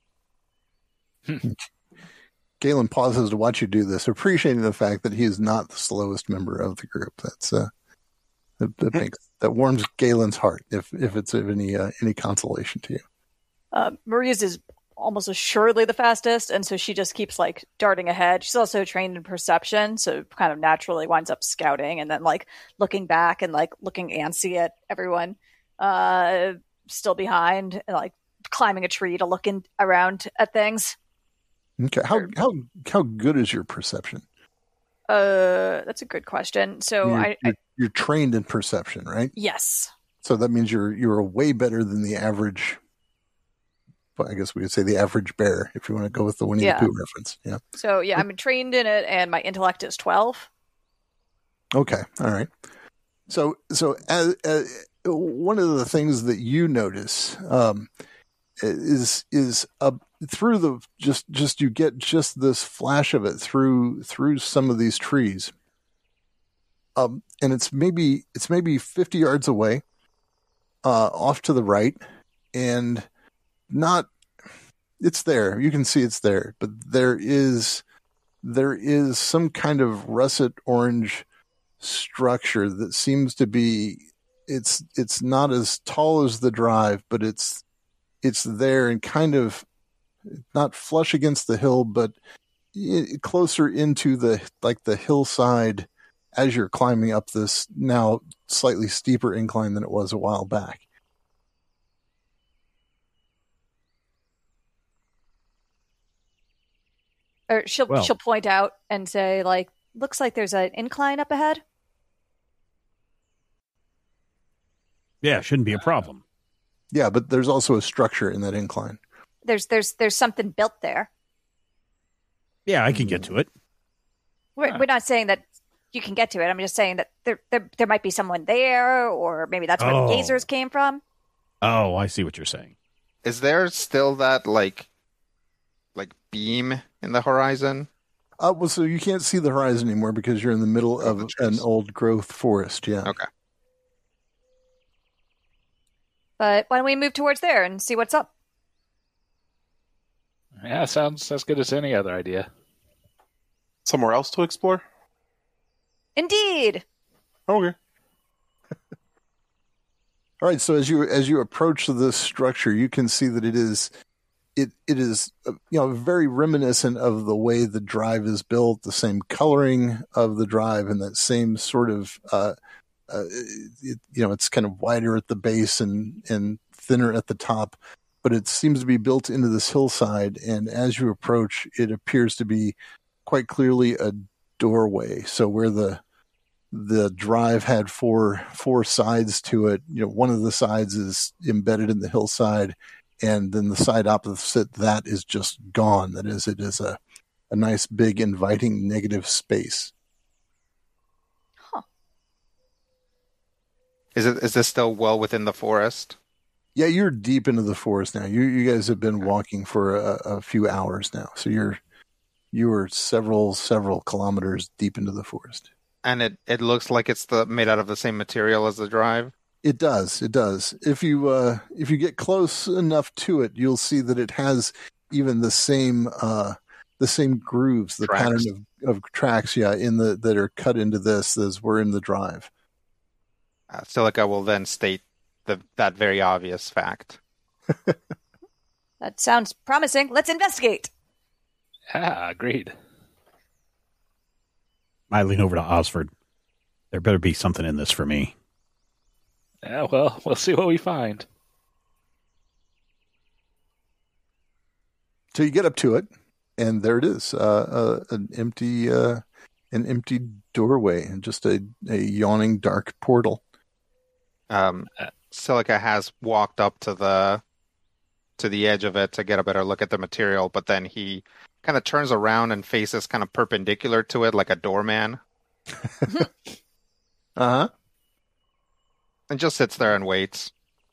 Galen pauses to watch you do this, appreciating the fact that he is not the slowest member of the group. That's uh, that, that makes that warms Galen's heart, if if it's of any uh, any consolation to you. Uh, Maria's is almost assuredly the fastest, and so she just keeps like darting ahead. She's also trained in perception, so kind of naturally winds up scouting and then like looking back and like looking antsy at everyone uh, still behind, and like climbing a tree to look in around at things. Okay, how how how good is your perception? Uh, that's a good question. So you're, I, I you're, you're trained in perception, right? yes, So that means you're you're way better than the average. Well, I guess we would say the average bear, if you want to go with the Winnie Yeah. the Pooh reference. Yeah. so yeah, I'm trained in it, and my intellect is twelve. Okay. All right. So, so as, as, one of the things that you notice um, is is uh, through the just just you get just this flash of it through through some of these trees, um, and it's maybe it's maybe fifty yards away, uh, off to the right, and not. It's there. You can see it's there, but there is there is some kind of russet orange structure that seems to be it's it's not as tall as the drive, but it's it's there and kind of not flush against the hill, but i- closer into the like the hillside as you're climbing up this now slightly steeper incline than it was a while back. Or she'll Well- she'll point out and say, like, looks like there's an incline up ahead. Yeah, shouldn't be a problem. Yeah, but there's also a structure in that incline. There's there's there's something built there. Yeah, I can get to it. We're, Huh. we're not saying that you can get to it. I'm just saying that there there, there might be someone there, or maybe that's where Oh. the gazers came from. Oh, I see what you're saying. Is there still that like like beam in the horizon? Uh, well, so you can't see the horizon anymore because you're in the middle Oh, of the trees. an old growth forest. Yeah. Okay. But why don't we move towards there and see what's up? Yeah, sounds as good as any other idea. Somewhere else to explore? Indeed. Okay. All right. So as you as you approach this structure, you can see that it is it it is uh, you know very reminiscent of the way the drive is built, the same coloring of the drive, and that same sort of uh, uh, it, you know it's kind of wider at the base and and thinner at the top, but it seems to be built into this hillside. And as you approach, it appears to be quite clearly a doorway. So where the the drive had four four sides to it, you know, one of the sides is embedded in the hillside, and then the side opposite that is just gone. That is, it is a a nice big inviting negative space. Is it is this still well within the forest? Yeah, you're deep into the forest now. You you guys have been walking for a, a few hours now, so you're you are several several kilometers deep into the forest. And it, it looks like it's the made out of the same material as the drive. It does. It does. If you uh, if you get close enough to it, you'll see that it has even the same uh, the same grooves, the Tracks. pattern of, of tracks, yeah, in the that are cut into this as were in the drive. Uh, Silica will then state the that very obvious fact. That sounds promising. Let's investigate. Yeah, agreed. I lean over to Osford. There better be something in this for me. Yeah, well, we'll see what we find. So you get up to it, and there it is, uh, uh, an empty uh, an empty doorway and just a, a yawning dark portal. Um, Silica has walked up to the to the edge of it to get a better look at the material, but then he kind of turns around and faces kind of perpendicular to it like a doorman, Uh huh. and just sits there and waits.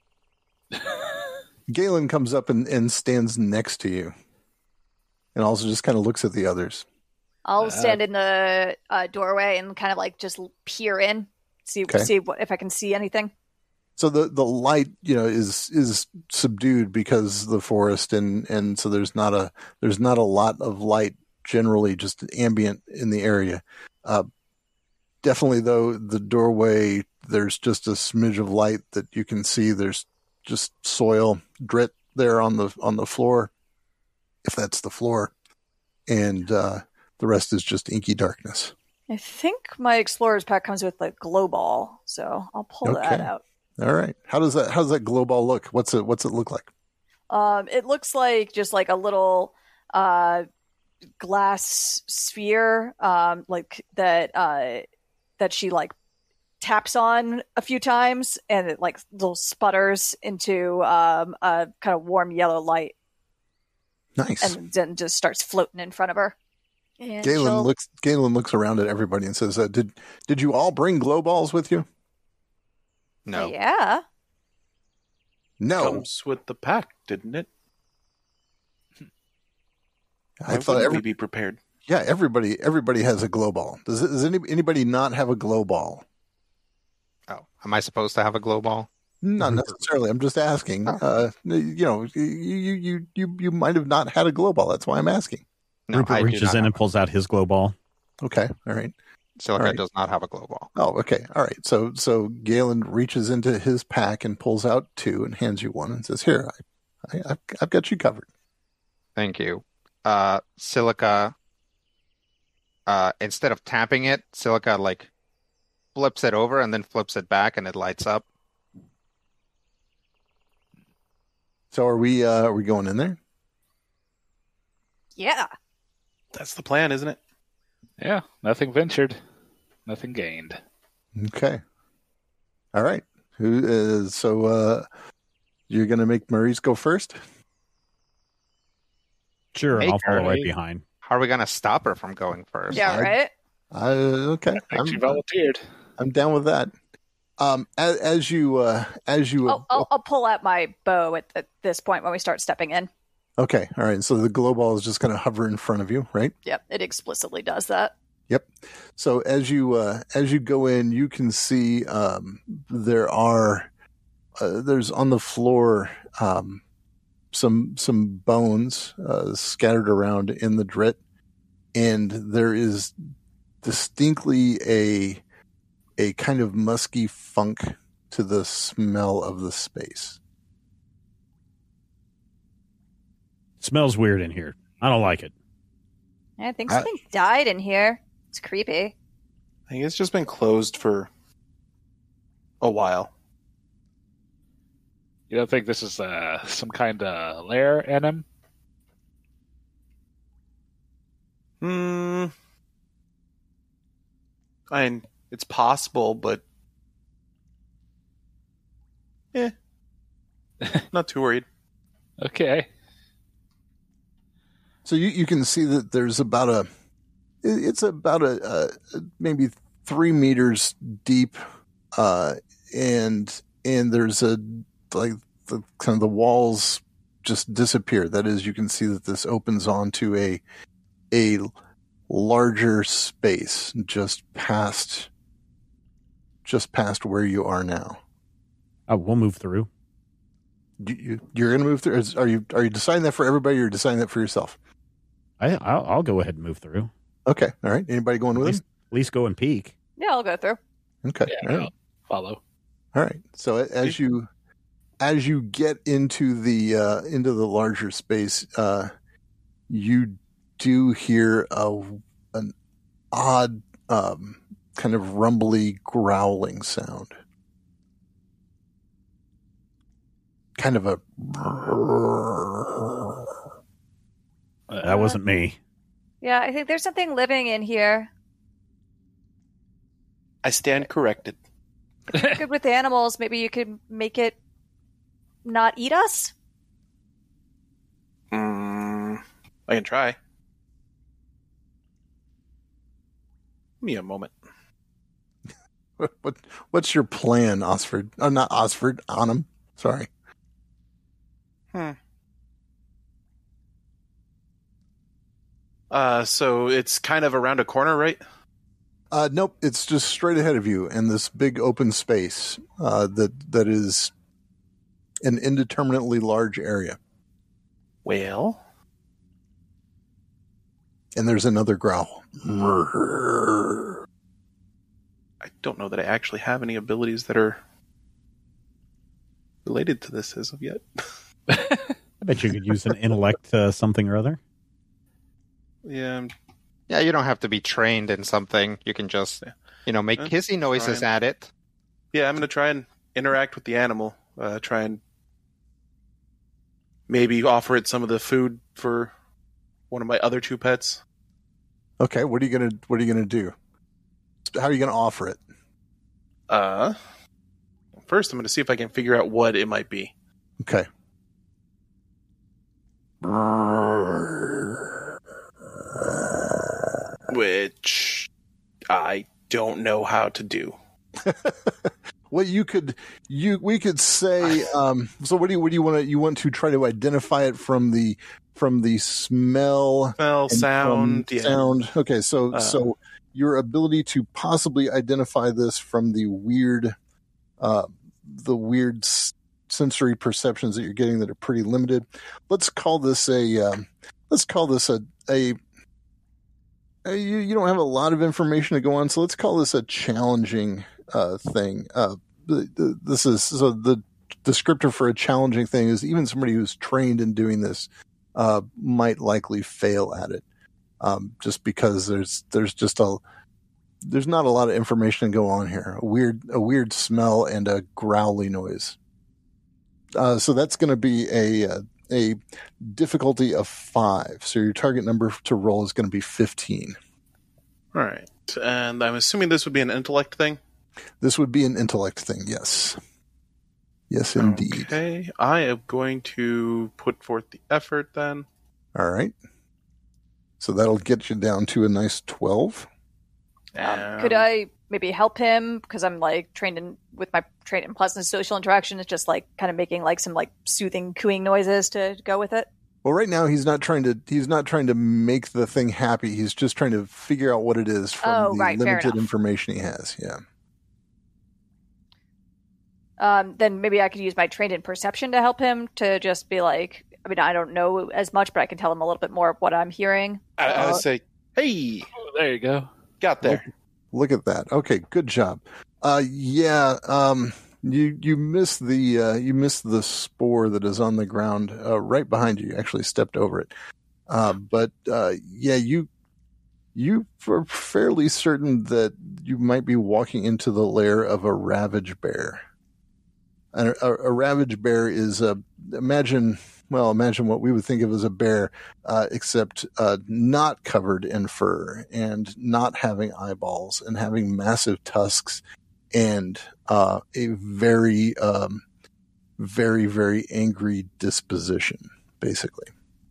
Galen comes up and, and stands next to you, and also just kind of looks at the others. I'll Uh, stand in the uh, doorway and kind of like just peer in, see Okay. see what, if I can see anything. So the, the light, you know, is is subdued because of the forest, and, and so there's not a there's not a lot of light generally, just ambient in the area. Uh, definitely, though, the doorway, there's just a smidge of light that you can see. There's just soil grit there on the on the floor, if that's the floor, and uh, the rest is just inky darkness. I think my explorer's pack comes with a glow ball, so I'll pull that Okay. out. All right, how does that how does that glow ball look? What's it What's it look like? Um, it looks like just like a little uh, glass sphere, um, like that uh, that she like taps on a few times, and it like little sputters into um, a kind of warm yellow light, Nice. and then just starts floating in front of her. And Galen she'll- looks. Galen looks around at everybody and says, uh, "Did did you all bring glow balls with you?" No, Yeah. No, Comes with the pack, didn't it? I Why thought wouldn't every, we be prepared. yeah, everybody everybody has a glow ball. Does, it, does any, anybody not have a glow ball? oh, am I supposed to have a glow ball? Not necessarily. I'm just asking. Oh. Uh, you know, you you you you you might have not had a glow ball. That's why I'm asking. No, Rupert I do reaches not in have and pulls out his glow ball. Okay, all right. Silica all right. does not have a glow ball. Oh, okay, all right. So so Galen reaches into his pack and pulls out two and hands you one and says, "Here, I, I I've, I've got you covered." Thank you. Uh, Silica, uh, instead of tapping it, Silica like flips it over and then flips it back, and it lights up. So are we? Uh, are we going in there? Yeah. That's the plan, isn't it? Yeah, nothing ventured, nothing gained. Okay. All right. Who is so? Uh, you're going to make Maurice go first? Sure, Make I'll follow her, right eh? behind. How are we gonna stop her from going first? Yeah, I- right? Uh, okay. I think she I'm, volunteered. I'm down with that. Um, as, as you, uh, as you, I'll, I'll, I'll pull out my bow at, at this point when we start stepping in. okay. All right. So the glow ball is just going to hover in front of you, right? Yep, it explicitly does that. Yep. So as you uh, as you go in, you can see um, there are uh, there's on the floor um, some some bones uh, scattered around in the drit, and there is distinctly a a kind of musky funk to the smell of the space. Smells weird in here. I don't like it. I think I- something died in here. It's creepy. I think it's just been closed for a while. You don't think this is uh, some kind of lair in him? Hmm. I mean, it's possible, but eh, not too worried. Okay. So you, you can see that there's about a, it- it's about a, a maybe three meters deep, uh, and and there's a like the kind of the walls just disappear. That is, you can see that this opens onto a a larger space just past just past where you are now. Oh, we'll move through. You, you, you're going to move through. Is- Are you are you deciding that for everybody, or are you deciding that for yourself? I, I'll, I'll go ahead and move through. Okay, all right. Anybody going At with least, him? at least go and peek. Yeah, I'll go through. Okay, Yeah, all right. I'll follow. All right. So a- as you as you get into the uh, into the larger space, uh, you do hear a an odd um, kind of rumbly growling sound, kind of a. That wasn't me. Yeah, I think there's something living in here. I stand corrected. Good with animals. Maybe you could make it not eat us? Mm, I can try. Give me a moment. What, what what's your plan, Osford? Oh, not Osford, Onum. Sorry. Hmm. Uh, so it's kind of around a corner, right? Uh, nope, it's just straight ahead of you in this big open space uh, that that is an indeterminately large area. Well, And there's another growl. I don't know that I actually have any abilities that are related to this as of yet. I bet you could use an intellect uh, something or other. Yeah, I'm Yeah, you don't have to be trained in something. You can just, you know, make Uh, hissy noises trying. at it. Yeah, I'm going to try and interact with the animal. Uh, try and maybe offer it some of the food for one of my other two pets. Okay, what are you gonna what are you gonna do? How are you gonna offer it? Uh, first, I'm going to see if I can figure out what it might be. Okay. Which I don't know how to do. Well, you could you we could say um, so. What do you what do you want to you want to try to identify it from the from the smell Smell, and sound, from yeah. sound. Okay, so Uh, so your ability to possibly identify this from the weird, uh, the weird s- sensory perceptions that you're getting that are pretty limited. Let's call this a um, let's call this a a. a you, you don't have a lot of information to go on, so let's call this a challenging uh, thing. Uh, the, the, this is so the descriptor for a challenging thing is even somebody who's trained in doing this uh, might likely fail at it, um, just because there's there's just a there's not a lot of information to go on here. A weird a weird smell and a growly noise. Uh, so that's going to be a uh, a difficulty of five. So your target number to roll is going to be fifteen. All right. And I'm assuming this would be an intellect thing? This would be an intellect thing, yes. Yes, indeed. Okay. I am going to put forth the effort then. All right. So that'll get you down to a nice twelve. Um, could I maybe help him? Because I'm like trained in with my trained in pleasant social interaction. It's just like kind of making like some like soothing cooing noises to go with it. Well, right now he's not trying to he's not trying to make the thing happy. He's just trying to figure out what it is from Oh, the right, fair limited enough. information he has. Yeah. Um, then maybe I could use my trained in perception to help him to just be like, I mean, I don't know as much, but I can tell him a little bit more of what I'm hearing. I, I Uh, would say, hey, Oh, there you go. got there. Look at that. Okay, good job. Uh, yeah. Um, you you missed the uh, you missed the spore that is on the ground uh, right behind you. You actually stepped over it. Uh, but uh, yeah, you you are fairly certain that you might be walking into the lair of a ravage bear. A, a, a ravage bear is a imagine well imagine what we would think of as a bear, uh, except uh, not covered in fur and not having eyeballs and having massive tusks and uh, a very um, very very angry disposition, basically.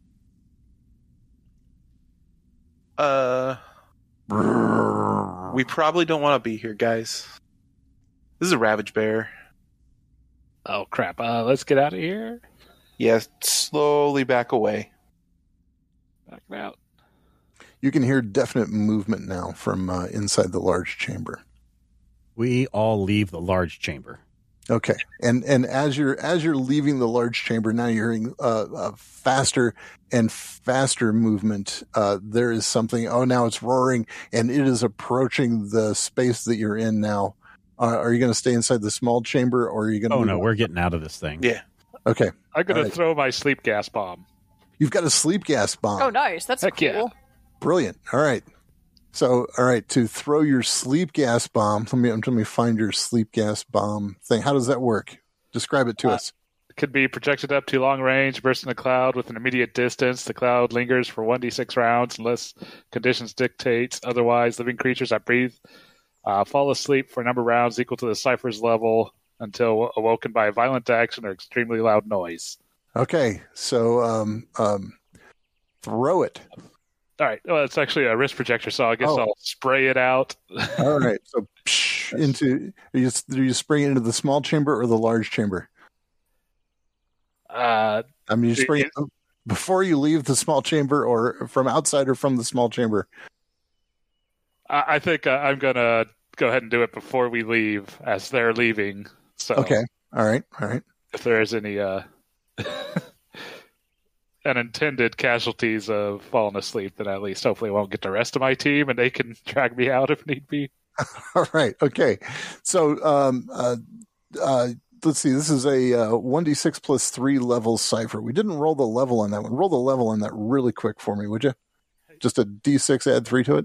Uh, we probably don't want to be here, guys. This is a ravage bear. Oh, crap. Uh, let's get out of here. Yeah, slowly back away. Back out. You can hear definite movement now from uh, inside the large chamber. We all leave the large chamber. Okay, and and as you're as you're leaving the large chamber, now you're hearing uh, uh, faster and faster movement. Uh, there is something. Oh, now it's roaring, and it is approaching the space that you're in now. Uh, are you going to stay inside the small chamber, or are you going to? Oh no, we're getting out of this thing. Yeah. Okay. I'm going All to right. throw my sleep gas bomb. You've got a sleep gas bomb. Oh, nice. That's Heck cool. yeah. Brilliant. All right. So, all right, to throw your sleep gas bomb. Let me let me find your sleep gas bomb thing. How does that work? Describe it to Uh, us. Could be projected up to long range, burst in a cloud with an immediate distance. The cloud lingers for one d six rounds unless conditions dictate. Otherwise, living creatures that breathe uh, fall asleep for a number of rounds equal to the cipher's level until awoken by a violent action or extremely loud noise. Okay. So, um, um, throw it. All right. Well, it's actually a wrist projector, so I guess Oh. I'll spray it out. All right. So, psh, into are you, are you spraying into the small chamber or the large chamber? Uh, I mean, you It- spray it before you leave the small chamber, or from outside, or from the small chamber. I, I think uh, I'm going to go ahead and do it before we leave as they're leaving. So Okay. All right. All right. if there is any uh, unintended casualties of falling asleep, then at least hopefully I won't get the rest of my team and they can drag me out if need be. All right. Okay. So, um, uh, uh, let's see. This is a uh, one d six plus three level cipher. We didn't roll the level on that one. Roll the level on that really quick for me, would you? Just a d six, add three to it.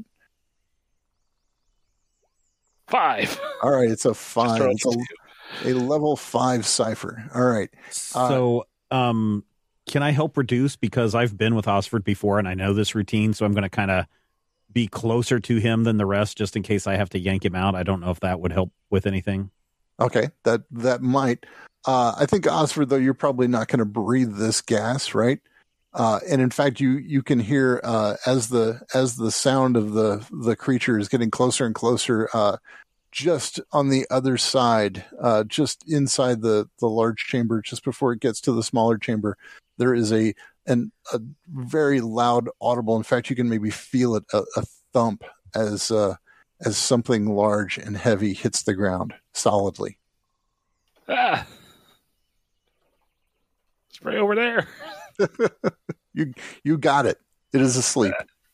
Five. All right. It's a Just five. throw it It's to a, a level five cipher. All right. Uh, So, um, can I help reduce? Because I've been with Osford before and I know this routine, so I'm going to kind of be closer to him than the rest just in case I have to yank him out. I don't know if that would help with anything. Okay. That, that might, uh, I think Osford, though, you're probably not going to breathe this gas, right? Uh, and in fact, you, you can hear, uh, as the, as the sound of the, the creature is getting closer and closer, uh, just on the other side, uh, just inside the, the large chamber, just before it gets to the smaller chamber, there is a, an, a very loud audible. In fact, you can maybe feel it, a, a thump as, uh, as something large and heavy hits the ground solidly. Ah. Spray over there. You, you got it. It is asleep.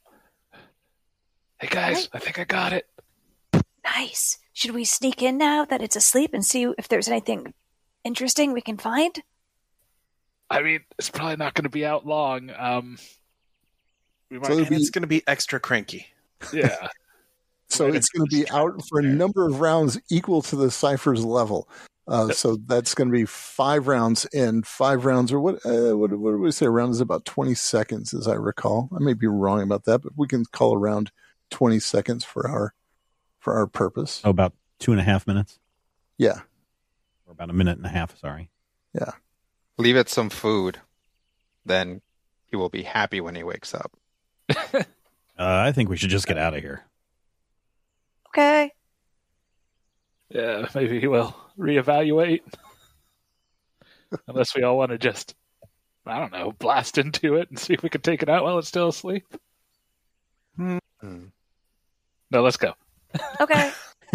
Hey guys, I think I got it. Nice. Should we sneak in now that it's asleep and see if there's anything interesting we can find? I mean, it's probably not going to be out long. Um, we might, So it'll And it's going to be extra cranky. yeah. So it's going to be out for a number of rounds equal to the cipher's level. Uh, so that's going to be five rounds, and five rounds, or what, uh, what? What do we say? A round is about twenty seconds, as I recall. I may be wrong about that, but we can call around twenty seconds for our for our purpose. Oh, about two and a half minutes. Yeah, or about a minute and a half. Sorry. Yeah. Leave it some food, then he will be happy when he wakes up. uh, I think we should just get out of here. Okay. Yeah, maybe we'll reevaluate. Unless we all want to just, I don't know, blast into it and see if we can take it out while it's still asleep. Hmm. No, let's go. Okay.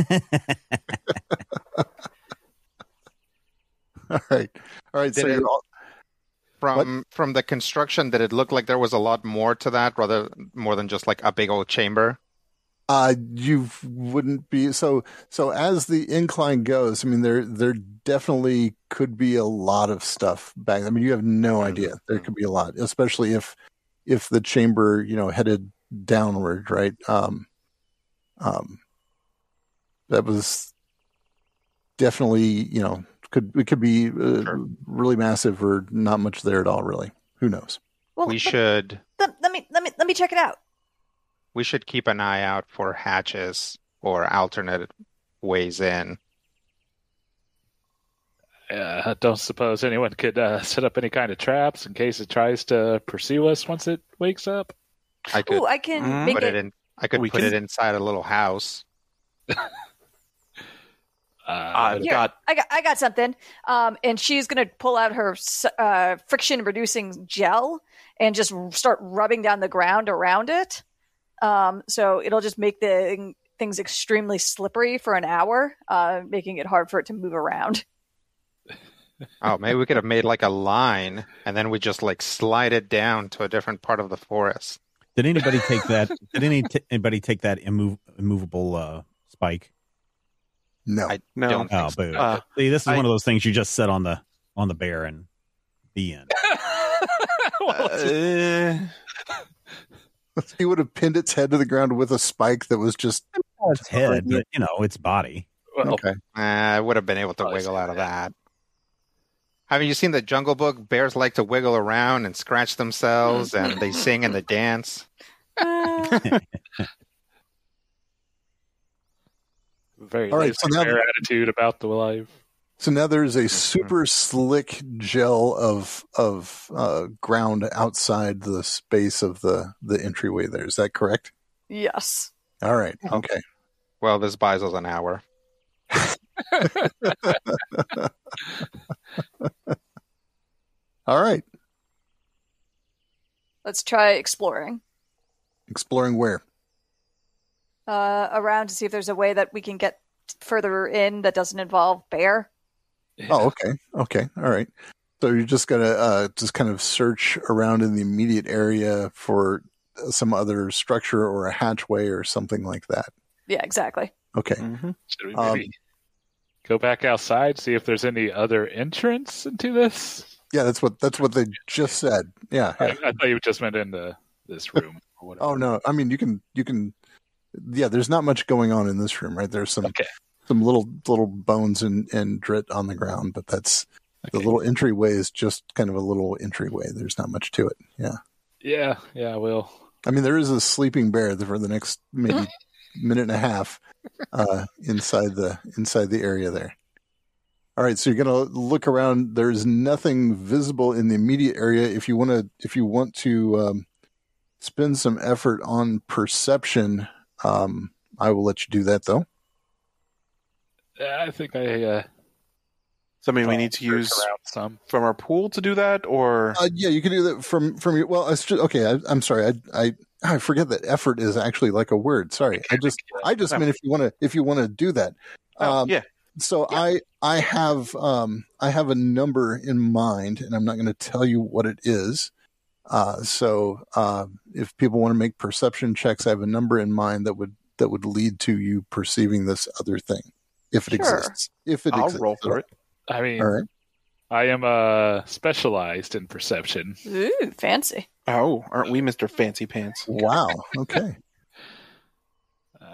All right. All right. Did so it, you're all, from what? from the construction, did it look like there was a lot more to that, rather more than just like a big old chamber? Uh, you wouldn't be so. So as the incline goes, I mean, there there definitely could be a lot of stuff back. I mean, you have no idea. There could be a lot, especially if if the chamber, you know, headed downward, right? Um, um, that was definitely, you know, could it could be uh, sure. really massive or not much there at all. Really, who knows? Well, we let, should. Let, let me let me let me check it out. We should keep an eye out for hatches or alternate ways in. Uh, I don't suppose anyone could uh, set up any kind of traps in case it tries to pursue us once it wakes up. I could. Ooh, I can mm, make put it... it in. I could we put can... it inside a little house. uh, I've Here, got. I got. I got something. Um, and she's gonna pull out her uh, friction-reducing gel and just start rubbing down the ground around it. Um, so it'll just make the things extremely slippery for an hour, uh, making it hard for it to move around. Oh, maybe we could have made like a line, and then we just like slide it down to a different part of the forest. Did anybody take that? Did any t- anybody take that immov- immovable uh, spike? No, I No. don't think Oh, so. boo. Uh, See, this is I- one of those things you just set on the on the bear and the end. Uh, he would have pinned its head to the ground with a spike that was just Its head, but you know, its body. Well, okay. Uh, I would have been able to Oh, wiggle I see. out of that. Haven't you seen the Jungle Book? Bears like to wiggle around and scratch themselves, and they sing and they dance. Uh, very All right, laissez so now- faire attitude about the life. So now there's a super slick gel of of uh, ground outside the space of the the entryway there. Is that correct? yes. All right. Okay. Well, this buys us an hour. All right. Let's try exploring Exploring where? uh, around to see if there's a way that we can get further in that doesn't involve bear. Oh, okay. Okay. All right. So you're just gonna uh, just kind of search around in the immediate area for some other structure or a hatchway or something like that. Yeah, exactly. Okay. mhm. Should we Um, maybe go back outside, see if there's any other entrance into this? Yeah, that's what that's what they just said. Yeah. I, yeah. I thought you just meant into this room or whatever. Oh no. I mean, you can you can. Yeah, there's not much going on in this room, right? There's some Okay. some little little bones and and drit on the ground, but that's the Okay. little entryway is just kind of a little entryway. There's not much to it. Yeah. Yeah, yeah, I will. I mean, there is a sleeping bear for the next maybe minute and a half uh, inside the inside the area there. All right, so you're gonna look around. There's nothing visible in the immediate area. If you want to, if you want to um, spend some effort on perception, um, I will let you do that though. Yeah, I think I uh, So I mean, we I'll need to search use around some. from our pool to do that, or Uh, yeah, you can do that from from your. Well, it's just, okay. I, I'm sorry. I, I I forget that effort is actually like a word. Sorry. I just I just Oh. meant if you want to if you want to do that. oh, Um, yeah, So Yeah. I I have um I have a number in mind, and I'm not going to tell you what it is. Uh, so uh, if people want to make perception checks, I have a number in mind that would that would lead to you perceiving this other thing, if it Sure. exists. If it I'll exists. roll for it. I mean, All right. I am uh, specialized in perception. Ooh, fancy. Oh, aren't we Mister Fancy Pants? Wow. Okay. Uh,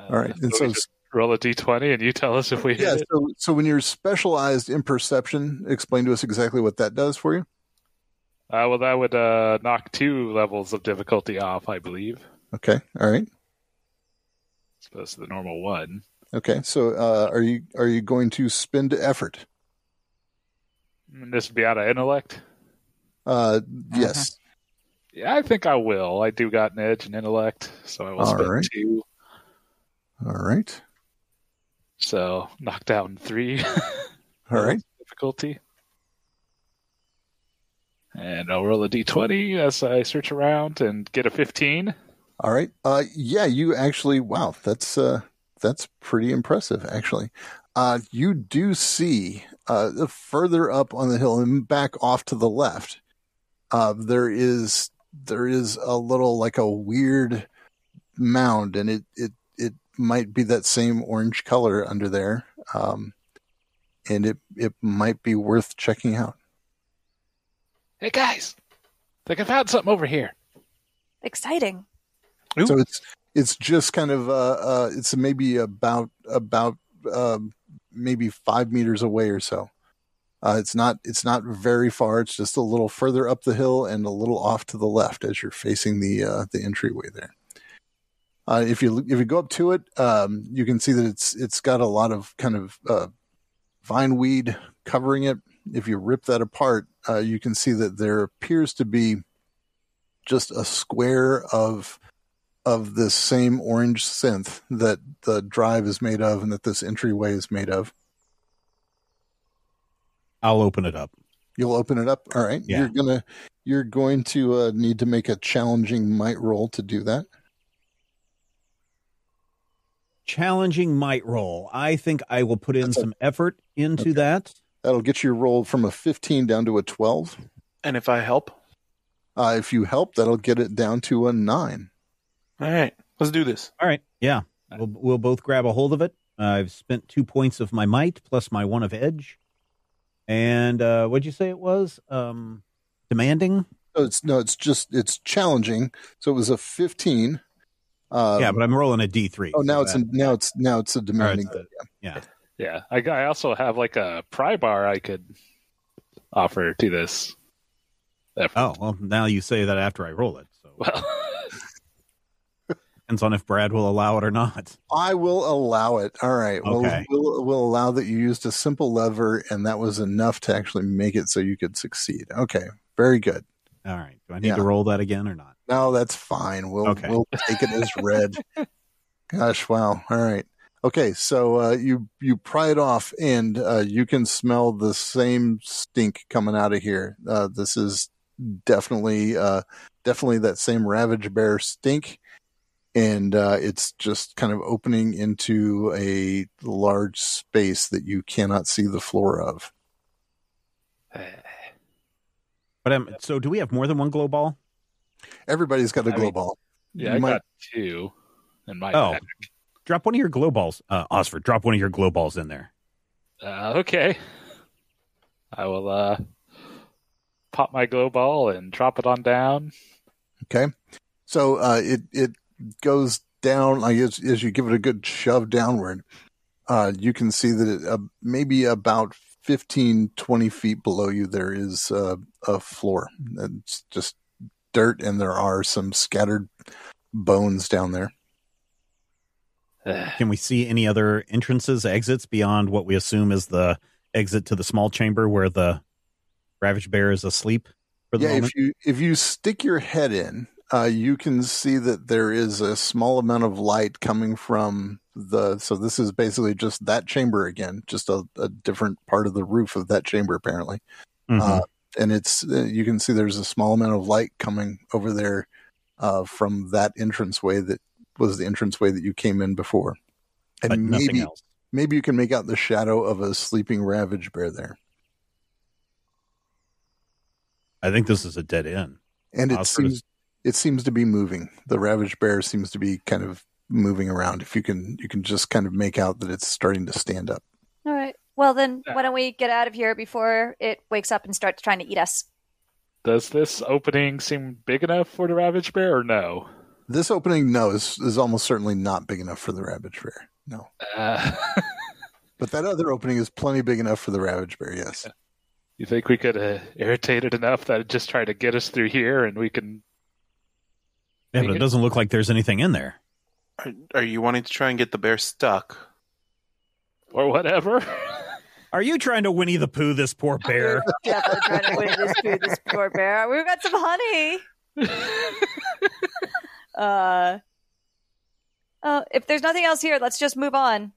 All right. And so so, we just roll a d twenty and you tell us if we yeah, hit it. so, so when you're specialized in perception, explain to us exactly what that does for you. Uh, well, that would uh, knock two levels of difficulty off, I believe, Okay. All right. as opposed to the normal one. Okay. So, uh, are you are you going to spend effort? And this would be out of intellect. Uh, yes. Yeah, I think I will. I do got an edge in intellect, so I will All spend right. two. All right. So knock down three. All right. Difficulty. And I'll roll a d twenty as I search around and get a fifteen. All right. Uh, yeah, you actually, wow, that's, uh, that's pretty impressive, actually. Uh, you do see, uh, further up on the hill and back off to the left, uh, there is, there is a little, like a weird mound, and it, it, it might be that same orange color under there. Um, and it, it might be worth checking out. Hey guys, I think I found something over here. Exciting. Ooh. So it's it's just kind of uh, uh it's maybe about about um, maybe five meters away or so. Uh, it's not it's not very far. It's just a little further up the hill and a little off to the left as you're facing the uh, the entryway there. Uh, if you if you go up to it, um, you can see that it's it's got a lot of kind of uh, vine weed covering it. If you rip that apart, uh, you can see that there appears to be just a square of of this same orange synth that the drive is made of and that this entryway is made of. I'll open it up. You'll open it up. All right. Yeah. You're gonna you're going to uh, need to make a challenging might roll to do that. Challenging might roll. I think I will put in That's a- some effort into Okay. that. That'll get your roll from a fifteen down to a twelve. And if I help? Uh, if you help, that'll get it down to a nine. All right, let's do this. All right. Yeah. We'll, we'll both grab a hold of it. Uh, I've spent two points of my might plus my one of edge. And uh, what'd you say it was? Um, demanding? No, it's no, it's just it's challenging. So it was a fifteen. Um, yeah, but I'm rolling a D three. oh, now so it's that- a, now it's now it's a demanding. All right, yeah. Yeah, I, I also have like a pry bar I could offer to this effort. Oh, well, now you say that after I roll it. So Well, depends on if Brad will allow it or not. I will allow it. All right. Okay. We'll, we'll we'll allow that you used a simple lever, and that was enough to actually make it so you could succeed. Okay. Very good. All right. Do I need Yeah. to roll that again or not? No, that's fine. We'll Okay. we'll take it as read. Gosh, wow. All right. Okay, so uh, you you pry it off, and uh, you can smell the same stink coming out of here. Uh, this is definitely uh, definitely that same Ravage Bear stink, and uh, it's just kind of opening into a large space that you cannot see the floor of. But um, so do we have more than one glow ball? Everybody's got a I glow mean, ball. yeah, You I might- got two in my Oh. bag. Drop one of your glow balls. Uh, Osford, drop one of your glow balls in there. Uh, okay. I will uh, pop my glow ball and drop it on down. Okay, so uh, it it goes down like as, as you give it a good shove downward. Uh, you can see that it, uh, maybe about fifteen, twenty feet below you there is uh, a floor. It's just dirt, and there are some scattered bones down there. Can we see any other entrances, exits beyond what we assume is the exit to the small chamber where the Ravage Bear is asleep for the Yeah, moment? if you if you stick your head in, uh, you can see that there is a small amount of light coming from the. So this is basically just that chamber again, just a, a different part of the roof of that chamber, apparently. Mhm. Uh, and it's uh, you can see there's a small amount of light coming over there uh, from that entranceway that was the entranceway that you came in before. And but nothing maybe else. maybe you can make out the shadow of a sleeping Ravage Bear there. I think this is a dead end. And it Osford is- seems it seems to be moving. The Ravage Bear seems to be kind of moving around. If you can you can just kind of make out that it's starting to stand up. All right. Well, then why don't we get out of here before it wakes up and starts trying to eat us? Does this opening seem big enough for the Ravage Bear or no? This opening, no, is, is almost certainly not big enough for the Ravage Bear. No. Uh, But that other opening is plenty big enough for the Ravage Bear, yes. you think we could uh, irritate it enough that it just try to get us through here and we can... Yeah, but it doesn't look like there's anything in there. Are, are you wanting to try and get the bear stuck? Or whatever? Are you trying to Winnie the Pooh this poor bear? Definitely trying to win this food, this poor bear. We've got some honey. uh, uh, if there's nothing else here, let's just move on.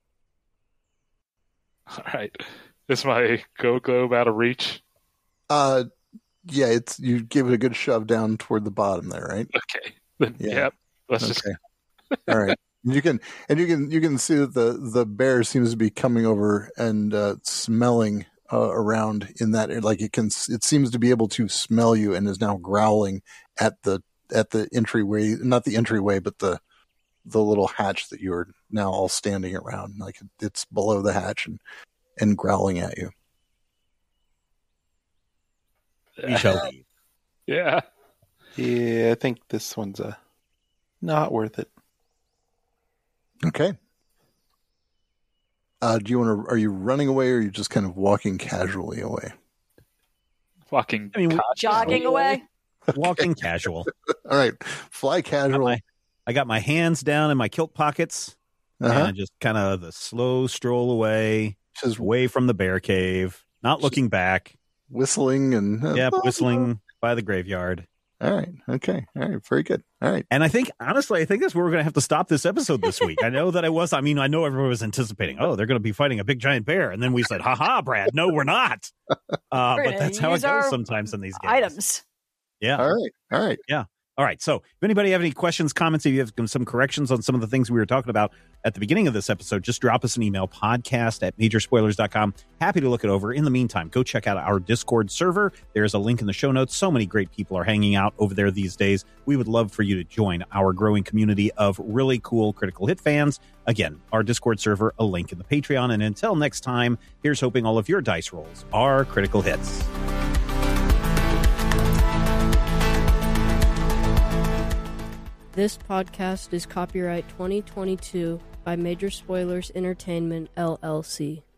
All right. Is my go globe out of reach? Uh, yeah, it's you give it a good shove down toward the bottom there, right? Okay. Then, Yeah. Yep. Let's Okay. just... All right. And you can and you can you can see that the the bear seems to be coming over and uh, smelling uh, around in that area. Like it can it seems to be able to smell you and is now growling at the at the entryway, not the entryway, but the the little hatch that you're now all standing around. Like it's below the hatch and and growling at you. We shall leave. Yeah. Yeah, I think this one's uh, not worth it. Okay. Uh, do you want to? Are you running away, or are you just kind of walking casually away? Walking... I mean, we- cot- Jogging away. Walking casual. All right, fly I got, casual. my, I got my hands down in my kilt pockets Uh-huh. and just kind of the slow stroll away, Just away from the bear cave, not looking back. whistling and uh, Yep, whistling by the graveyard. All right. Okay. All right. Very good. All right. And I think, honestly, I think that's where we're going to have to stop this episode this week. I know that I was, I mean, I know everyone was anticipating, oh, they're going to be fighting a big giant bear. And then we said, haha, Brad, no, we're not. Uh, We're but gonna that's how it use goes our sometimes in these games. Items. Yeah. All right. All right. All right. So if anybody have any questions, comments, if you have some corrections on some of the things we were talking about at the beginning of this episode, just drop us an email, podcast at major spoilers dot com. Happy to look it over. In the meantime, go check out our Discord server. There's a link in the show notes. So many great people are hanging out over there these days. We would love for you to join our growing community of really cool Critical Hit fans. Again, our Discord server, a link in the Patreon. And until next time, here's hoping all of your dice rolls are critical hits. This podcast is copyright twenty twenty-two by Major Spoilers Entertainment, L L C.